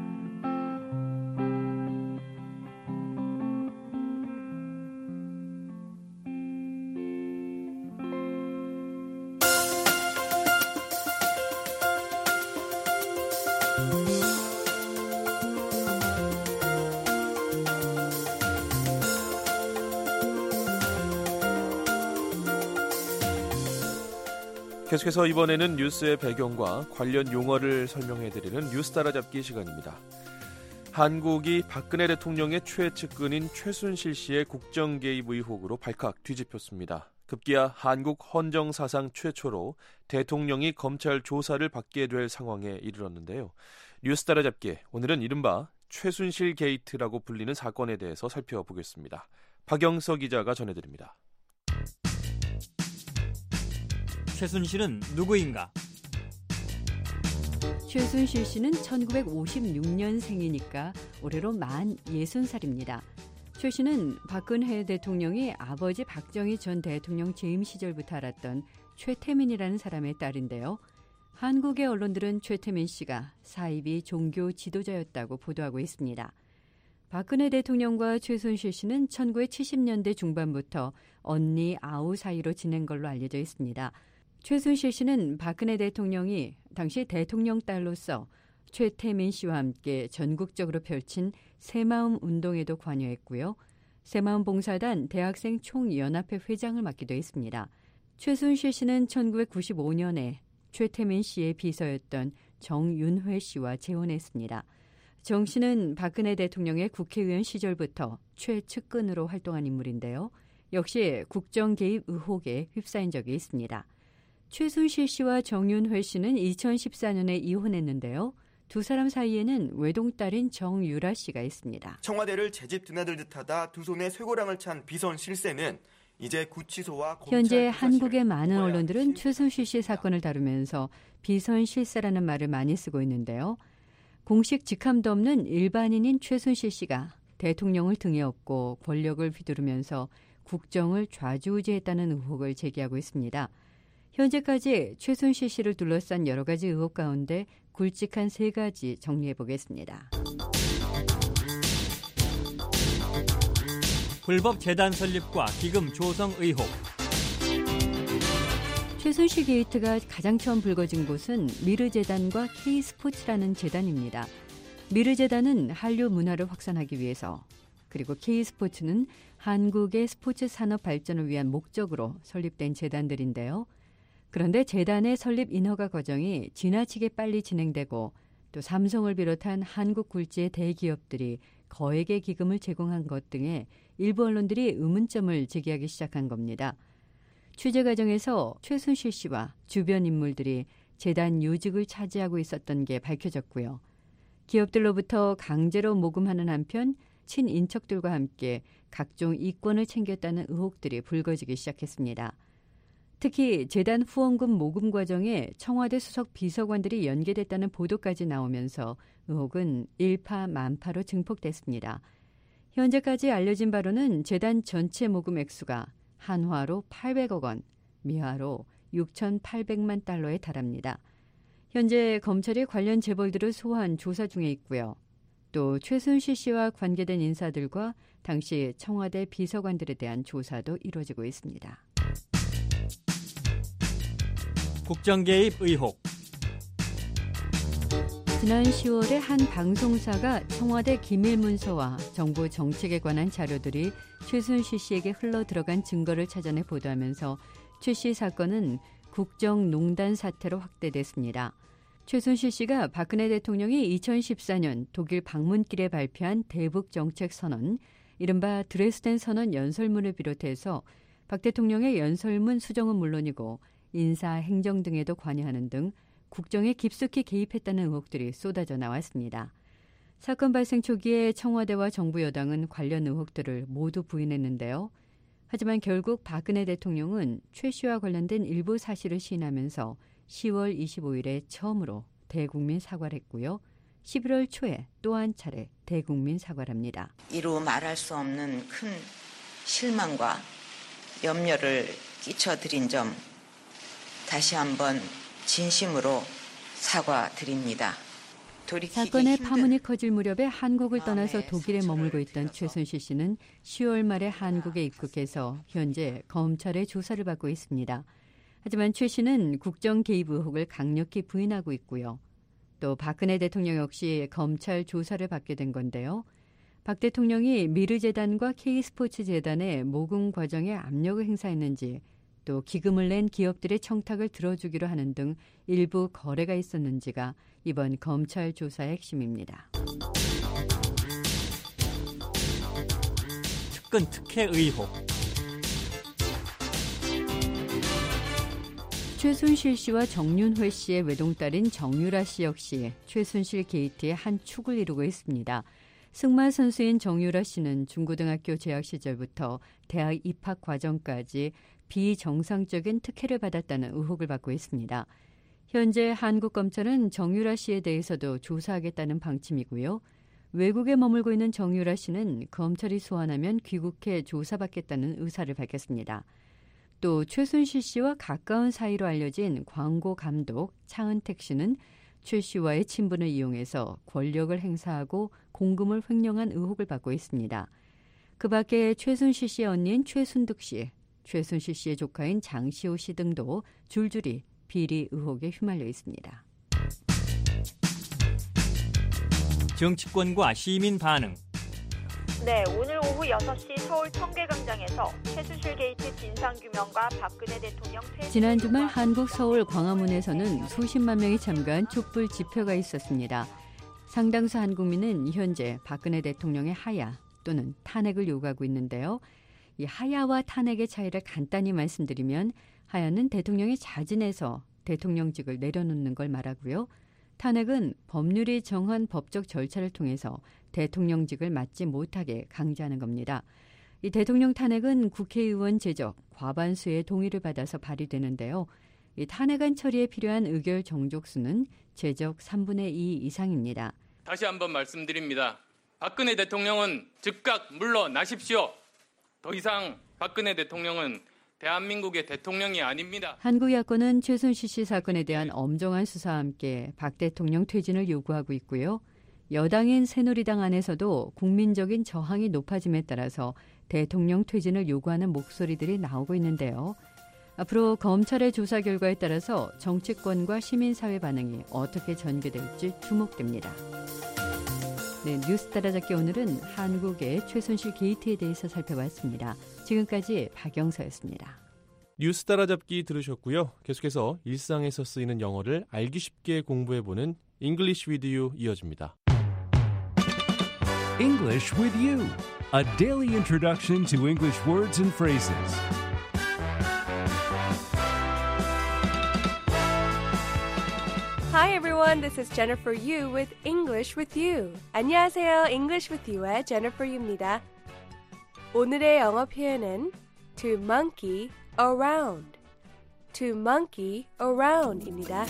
계속해서 이번에는 뉴스의 배경과 관련 용어를 설명해드리는 뉴스 따라잡기 시간입니다. 한국이 박근혜 대통령의 최측근인 최순실 씨의 국정 개입 의혹으로 발칵 뒤집혔습니다. 급기야 한국 헌정 사상 최초로 대통령이 검찰 조사를 받게 될 상황에 이르렀는데요. 뉴스 따라잡기, 오늘은 이른바 최순실 게이트라고 불리는 사건에 대해서 살펴보겠습니다. 박영서 기자가 전해드립니다. 최순실은 누구인가? 최순실 씨는 1956년생이니까 올해로 만 60살입니다. 최 씨는 박근혜 대통령이 아버지 박정희 전 대통령 재임 시절부터 알았던 최태민이라는 사람의 딸인데요. 한국의 언론들은 최태민 씨가 사이비 종교 지도자였다고 보도하고 있습니다. 박근혜 대통령과 최순실 씨는 1970년대 중반부터 언니 아우 사이로 지낸 걸로 알려져 있습니다. 최순실 씨는 박근혜 대통령이 당시 대통령 딸로서 최태민 씨와 함께 전국적으로 펼친 새마음 운동에도 관여했고요. 새마음 봉사단 대학생 총연합회 회장을 맡기도 했습니다. 최순실 씨는 1995년에 최태민 씨의 비서였던 정윤회 씨와 재혼했습니다. 정 씨는 박근혜 대통령의 국회의원 시절부터 최측근으로 활동한 인물인데요. 역시 국정 개입 의혹에 휩싸인 적이 있습니다. 최순실 씨와 정윤회 씨는 2014년에 이혼했는데요. 두 사람 사이에는 외동딸인 정유라 씨가 있습니다. 청와대를 재집 드나들 듯하다 두 손에 쇠고랑을 찬 비선 실세는 이제 구치소와 현재 한국의 많은 언론들은 최순실 씨 사건을 다루면서 비선 실세라는 말을 많이 쓰고 있는데요. 공식 직함도 없는 일반인인 최순실 씨가 대통령을 등에 업고 권력을 휘두르면서 국정을 좌지우지했다는 의혹을 제기하고 있습니다. 현재까지 최순실 씨를 둘러싼 여러 가지 의혹 가운데 굵직한 3가지 정리해보겠습니다. 불법 재단 설립과 기금 조성 의혹. 최순실 게이트가 가장 처음 불거진 곳은 미르재단과 K스포츠라는 재단입니다. 미르재단은 한류 문화를 확산하기 위해서, 그리고 K스포츠는 한국의 스포츠 산업 발전을 위한 목적으로 설립된 재단들인데요. 그런데 재단의 설립 인허가 과정이 지나치게 빨리 진행되고 또 삼성을 비롯한 한국 굴지의 대기업들이 거액의 기금을 제공한 것 등에 일부 언론들이 의문점을 제기하기 시작한 겁니다. 취재 과정에서 최순실 씨와 주변 인물들이 재단 요직을 차지하고 있었던 게 밝혀졌고요. 기업들로부터 강제로 모금하는 한편 친인척들과 함께 각종 이권을 챙겼다는 의혹들이 불거지기 시작했습니다. 특히 재단 후원금 모금 과정에 청와대 수석 비서관들이 연계됐다는 보도까지 나오면서 의혹은 일파만파로 증폭됐습니다. 현재까지 알려진 바로는 재단 전체 모금 액수가 한화로 800억 원, 미화로 6,800만 달러에 달합니다. 현재 검찰이 관련 재벌들을 소환 조사 중에 있고요. 또 최순실 씨와 관계된 인사들과 당시 청와대 비서관들에 대한 조사도 이루어지고 있습니다. 국정 개입 의혹. 지난 10월에 한 방송사가 청와대 기밀 문서와 정부 정책에 관한 자료들이 최순실 씨에게 흘러 들어간 증거를 찾아내 보도하면서 최 씨 사건은 국정농단 사태로 확대됐습니다. 최순실 씨가 박근혜 대통령이 2014년 독일 방문길에 발표한 대북 정책 선언, 이른바 드레스덴 선언 연설문을 비롯해서 박 대통령의 연설문 수정은 물론이고 인사, 행정 등에도 관여하는 등 국정에 깊숙이 개입했다는 의혹들이 쏟아져 나왔습니다. 사건 발생 초기에 청와대와 정부 여당은 관련 의혹들을 모두 부인했는데요. 하지만 결국 박근혜 대통령은 최 씨와 관련된 일부 사실을 시인하면서 10월 25일에 처음으로 대국민 사과를 했고요. 11월 초에 또 한 차례 대국민 사과를 합니다. 이루 말할 수 없는 큰 실망과 염려를 끼쳐드린 점 다시 한번 진심으로 사과드립니다. 사건의 파문이 커질 무렵에 한국을 떠나서 독일에 머물고 있던 최순실 씨는 10월 말에 한국에 입국해서 현재 검찰의 조사를 받고 있습니다. 하지만 최 씨는 국정 개입 의혹을 강력히 부인하고 있고요. 또 박근혜 대통령 역시 검찰 조사를 받게 된 건데요. 박 대통령이 미르재단과 K스포츠재단의 모금 과정에 압력을 행사했는지, 또 기금을 낸 기업들의 청탁을 들어주기로 하는 등 일부 거래가 있었는지가 이번 검찰 조사의 핵심입니다. 측근 특혜 의혹. 최순실 씨와 정윤회 씨의 외동딸인 정유라 씨 역시 최순실 게이트의 한 축을 이루고 있습니다. 승마 선수인 정유라 씨는 중고등학교 재학 시절부터 대학 입학 과정까지 비정상적인 특혜를 받았다는 의혹을 받고 있습니다. 현재 한국 검찰은 정유라 씨에 대해서도 조사하겠다는 방침이고요. 외국에 머물고 있는 정유라 씨는 검찰이 소환하면 귀국해 조사받겠다는 의사를 밝혔습니다. 또 최순실 씨와 가까운 사이로 알려진 광고 감독 차은택 씨는 최 씨와의 친분을 이용해서 권력을 행사하고 공금을 횡령한 의혹을 받고 있습니다. 그 밖에 최순실 씨의 언니인 최순득 씨, 최순실 씨의 조카인 장시호 씨 등도 줄줄이 비리 의혹에 휘말려 있습니다. 정치권과 시민 반응. 네, 오늘 오후 6시 서울 청계광장에서 최순실 게이트 진상규명과 박근혜 대통령 퇴진. 지난 주말 한국 서울 광화문에서는 수십만 명이 참가한 촛불 집회가 있었습니다. 상당수 한국민은 현재 박근혜 대통령의 하야 또는 탄핵을 요구하고 있는데요. 이 하야와 탄핵의 차이를 간단히 말씀드리면 하야는 대통령이 자진해서 대통령직을 내려놓는 걸 말하고요. 탄핵은 법률이 정한 법적 절차를 통해서 대통령직을 맡지 못하게 강제하는 겁니다. 이 대통령 탄핵은 국회의원 제적 과반수의 동의를 받아서 발의되는데요. 이 탄핵안 처리에 필요한 의결 정족수는 제적 3분의 2 이상입니다. 다시 한번 말씀드립니다. 박근혜 대통령은 즉각 물러나십시오. 더 이상 박근혜 대통령은 대한민국의 대통령이 아닙니다. 한국 야권은 최순실 씨 사건에 대한 엄정한 수사와 함께 박 대통령 퇴진을 요구하고 있고요. 여당인 새누리당 안에서도 국민적인 저항이 높아짐에 따라서 대통령 퇴진을 요구하는 목소리들이 나오고 있는데요. 앞으로 검찰의 조사 결과에 따라서 정치권과 시민사회 반응이 어떻게 전개될지 주목됩니다. 네, 뉴스 따라잡기 오늘은 한국의 최순실 게이트에 대해서 살펴봤습니다. 지금까지 박영서였습니다. 뉴스 따라잡기 들으셨고요. 계속해서 일상에서 쓰이는 영어를 알기 쉽게 공부해보는 English with You 이어집니다. English with You, a daily introduction to English words and phrases. Hi everyone, this is Jennifer Yu with English with You. 안녕하세요, English with You의 Jennifer Yu입니다. 오늘의 영어 표현은 to monkey around. to monkey around입니다.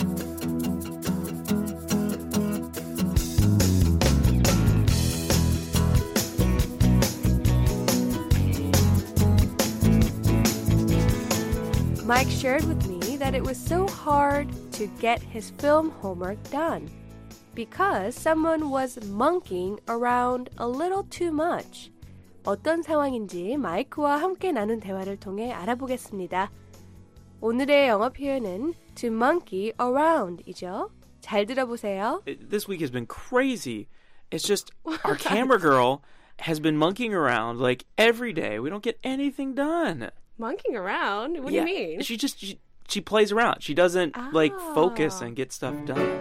Mike shared with me that it was so hard to get his film homework done because someone was monkeying around a little too much. 어떤 상황인지 마이크와 함께 나눈 대화를 통해 알아보겠습니다. 오늘의 영어 표현은 to monkey around이죠. 잘 들어보세요. This week has been crazy. It's just our camera girl has been monkeying around like every day. We don't get anything done. Monkeying around? What do you mean? She plays around. She doesn't like focus and get stuff done.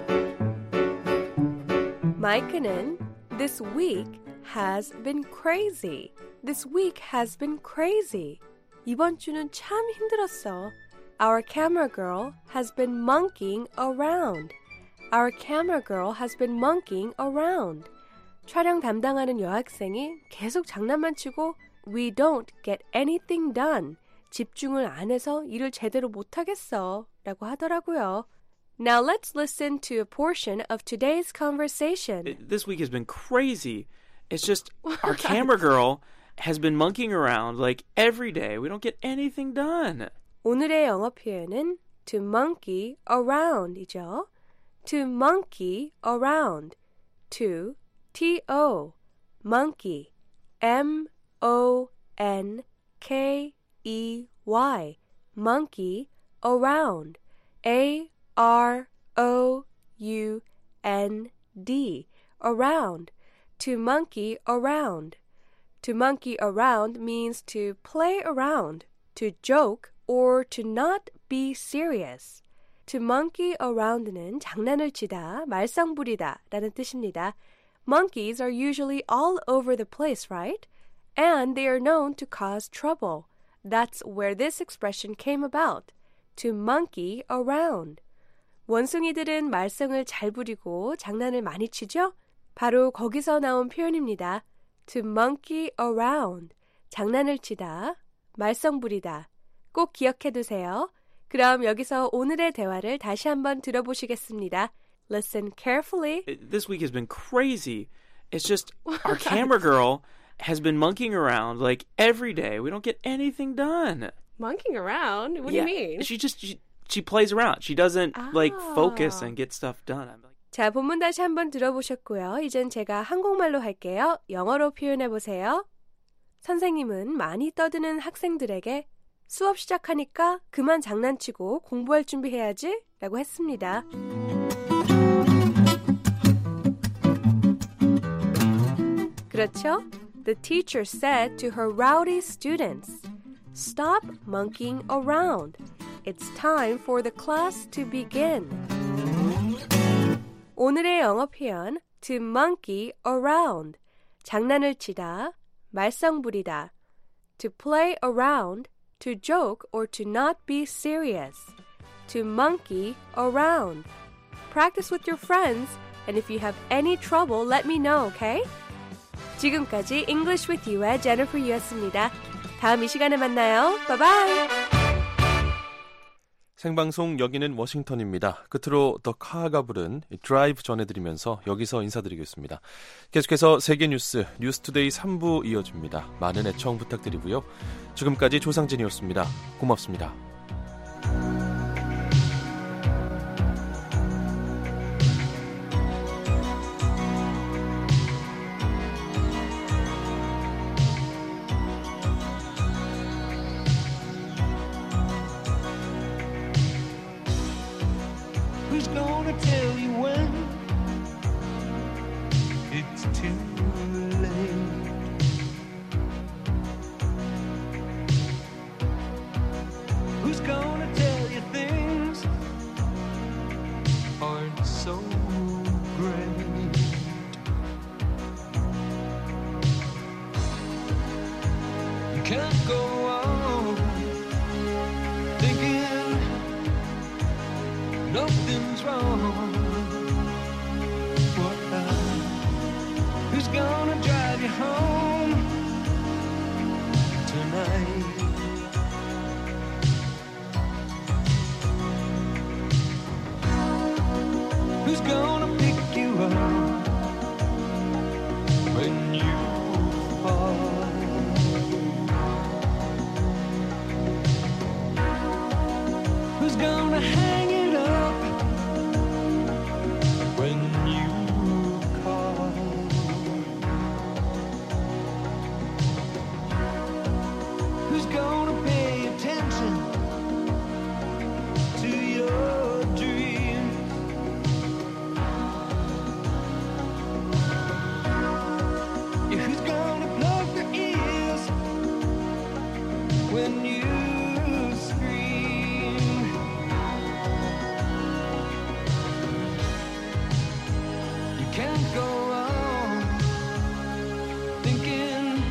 마이크는 this week has been crazy. This week has been crazy. 이번 주는 참 힘들었어. Our camera girl has been monkeying around. Our camera girl has been monkeying around. 촬영 담당하는 여학생이 계속 장난만 치고 We don't get anything done. 집중을 안 해서 일을 제대로 못하겠어. 라고 하더라고요. Now let's listen to a portion of today's conversation. This week has been crazy. It's just our camera girl has been monkeying around like every day. We don't get anything done. 오늘의 영어 표현은 to monkey around이죠. To monkey around. To, T-O, monkey, M-O-N-K-E-Y, monkey, around, A-R-O-U-N-D, around, to monkey around. To monkey around means to play around, to joke, or to not be serious. To monkey around는 장난을 치다, 말썽 부리다 라는 뜻입니다. Monkeys are usually all over the place, right? And they are known to cause trouble. That's where this expression came about. To monkey around. 원숭이들은 말썽을 잘 부리고 장난을 많이 치죠? 바로 거기서 나온 표현입니다. To monkey around. 장난을 치다, 말썽 부리다. 꼭 기억해 두세요. 그럼 여기서 오늘의 대화를 다시 한번 들어보시겠습니다. Listen carefully. This week has been crazy. It's just our camera girl has been monkeying around like every day. We don't get anything done. Monkeying around? What do you mean? She plays around. She doesn't like focus and get stuff done. 자, 본문 다시 한번 들어보셨고요. 이젠 제가 한국말로 할게요. 영어로 표현해 보세요. 선생님은 많이 떠드는 학생들에게 수업 시작하니까 그만 장난치고 공부할 준비해야지 라고 했습니다. 그렇죠? The teacher said to her rowdy students, Stop monkeying around. It's time for the class to begin. 오늘의 영어 표현 to monkey around, 장난을 치다, 말썽 부리다, to play around, to joke or to not be serious, to monkey around. Practice with your friends, and if you have any trouble, let me know, okay? 지금까지 English with You의 Jennifer Yu였습니다. 다음 이 시간에 만나요. Bye bye. 생방송 여기는 워싱턴입니다. 끝으로 더 카가 부른 드라이브 전해드리면서 여기서 인사드리겠습니다. 계속해서 세계 뉴스 뉴스투데이 3부 이어집니다. 많은 애청 부탁드리고요. 지금까지 조상진이었습니다. 고맙습니다. Who's gonna tell you when it's too late? Who's gonna tell you things aren't so great? You can't go on thinking nothing's wrong. Who's gonna drive you home tonight? Who's gonna pick you up when you fall? Who's gonna hang it up when you call? Who's gonna pay attention to your dreams? Yeah, who's gonna plug their ears when you scream? You can't go on thinking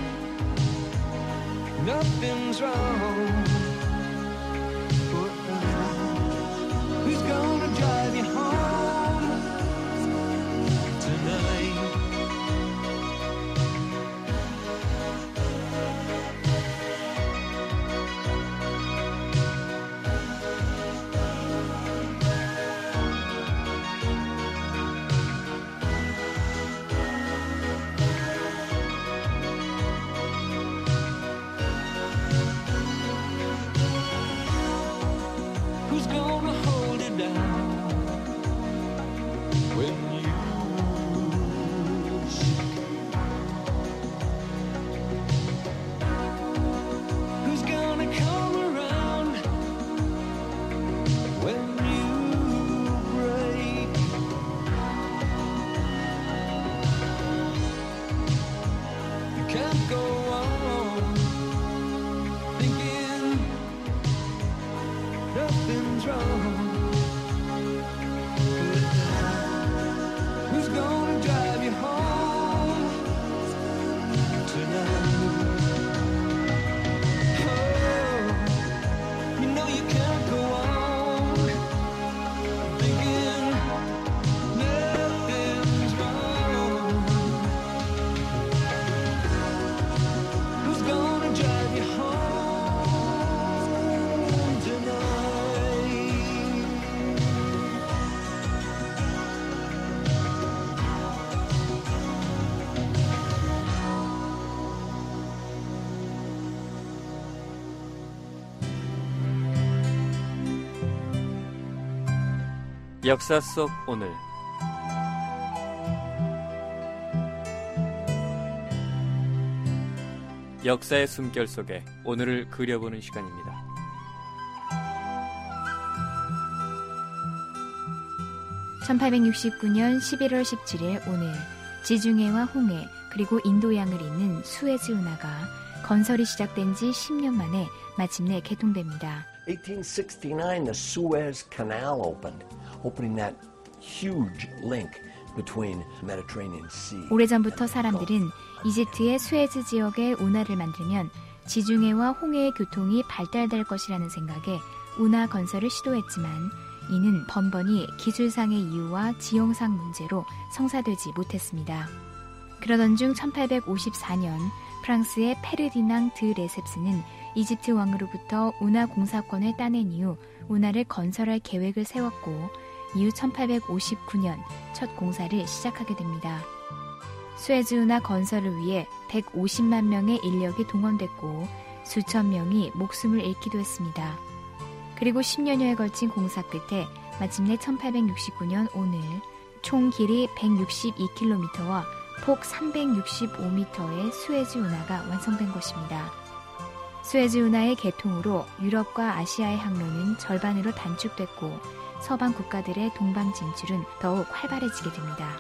nothing's wrong. Who's gonna drive you home tonight? Who's gonna hold it down when you shake? Who's gonna come around when you break? You can't go on thinking nothing's wrong. Who's gonna drive you home tonight? Oh, you know you can't go on thinking nothing's wrong. Who's gonna drive you home 역사 속 오늘. 역사의 숨결 속에 오늘을 그려보는 시간입니다. (1869년 11월 17일) 오늘 지중해와 홍해 그리고 인도양을 잇는 수에즈 운하가 건설이 시작된 지 10년 만에 마침내 개통됩니다. 1869, the Suez Canal opened, opening that huge link between Mediterranean Sea. 오래전부터 사람들은 이집트의 수에즈 지역에 운하를 만들면 지중해와 홍해의 교통이 발달될 것이라는 생각에 운하 건설을 시도했지만 이는 번번이 기술상의 이유와 지형상 문제로 성사되지 못했습니다. 그러던 중 1854년 프랑스의 페르디낭 드 레셉스는 이집트 왕으로부터 운하 공사권을 따낸 이후 운하를 건설할 계획을 세웠고 이후 1859년 첫 공사를 시작하게 됩니다. 수에즈 운하 건설을 위해 150만 명의 인력이 동원됐고 수천 명이 목숨을 잃기도 했습니다. 그리고 10년여에 걸친 공사 끝에 마침내 1869년 오늘 총 길이 162km와 폭 365m의 수에즈 운하가 완성된 것입니다. 수에즈 운하의 개통으로 유럽과 아시아의 항로는 절반으로 단축됐고 서방 국가들의 동방 진출은 더욱 활발해지게 됩니다.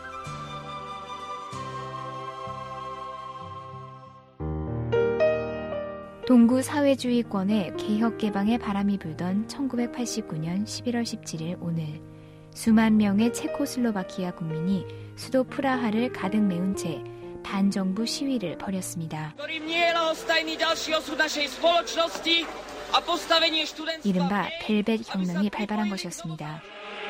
동구 사회주의권의 개혁 개방의 바람이 불던 1989년 11월 17일 오늘 수만 명의 체코슬로바키아 국민이 수도 프라하를 가득 메운 채 반정부 시위를 벌였습니다. 이른바 벨벳 혁명이 발발한 것이었습니다.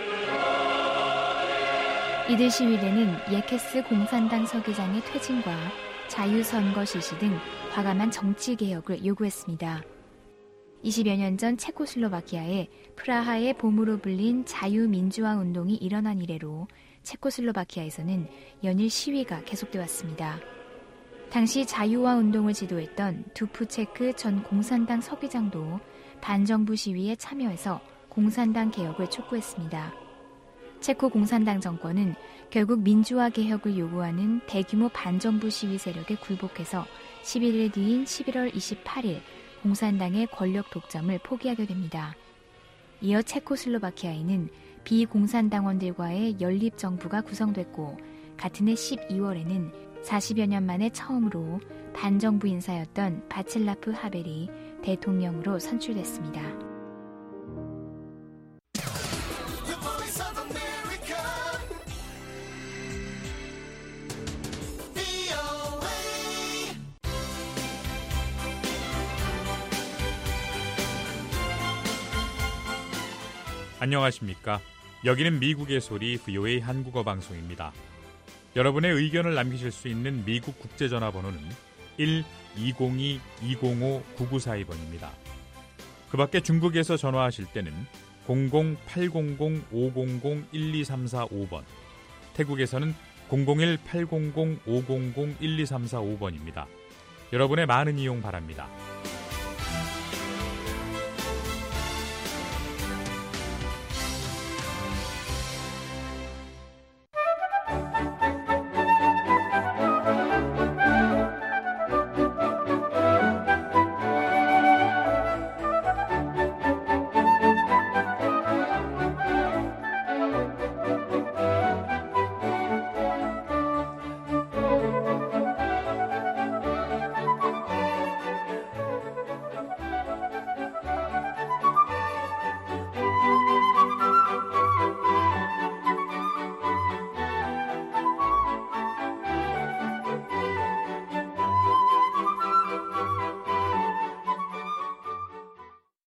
이들 시위대는 예케스 공산당 서기장의 퇴진과 자유선거 실시 등 과감한 정치개혁을 요구했습니다. 20여 년 전 체코슬로바키아에 프라하의 봄으로 불린 자유민주화 운동이 일어난 이래로 체코슬로바키아에서는 연일 시위가 계속되어 왔습니다. 당시 자유화 운동을 지도했던 두프체크 전 공산당 서기장도 반정부 시위에 참여해서 공산당 개혁을 촉구했습니다. 체코 공산당 정권은 결국 민주화 개혁을 요구하는 대규모 반정부 시위 세력에 굴복해서 11일 뒤인 11월 28일 공산당의 권력 독점을 포기하게 됩니다. 이어 체코슬로바키아에는 비공산당원들과의 연립정부가 구성됐고 같은 해 12월에는 40여 년 만에 처음으로 반정부 인사였던 바칠라프 하벨이 대통령으로 선출됐습니다. 안녕하십니까. 여기는 미국의 소리 VOA 한국어 방송입니다. 여러분의 의견을 남기실 수 있는 미국 국제전화번호는 1-202-205-9942번입니다. 그 밖에 중국에서 전화하실 때는 00-800-500-1234-5번, 태국에서는 001-800-500-1234-5번입니다. 여러분의 많은 이용 바랍니다.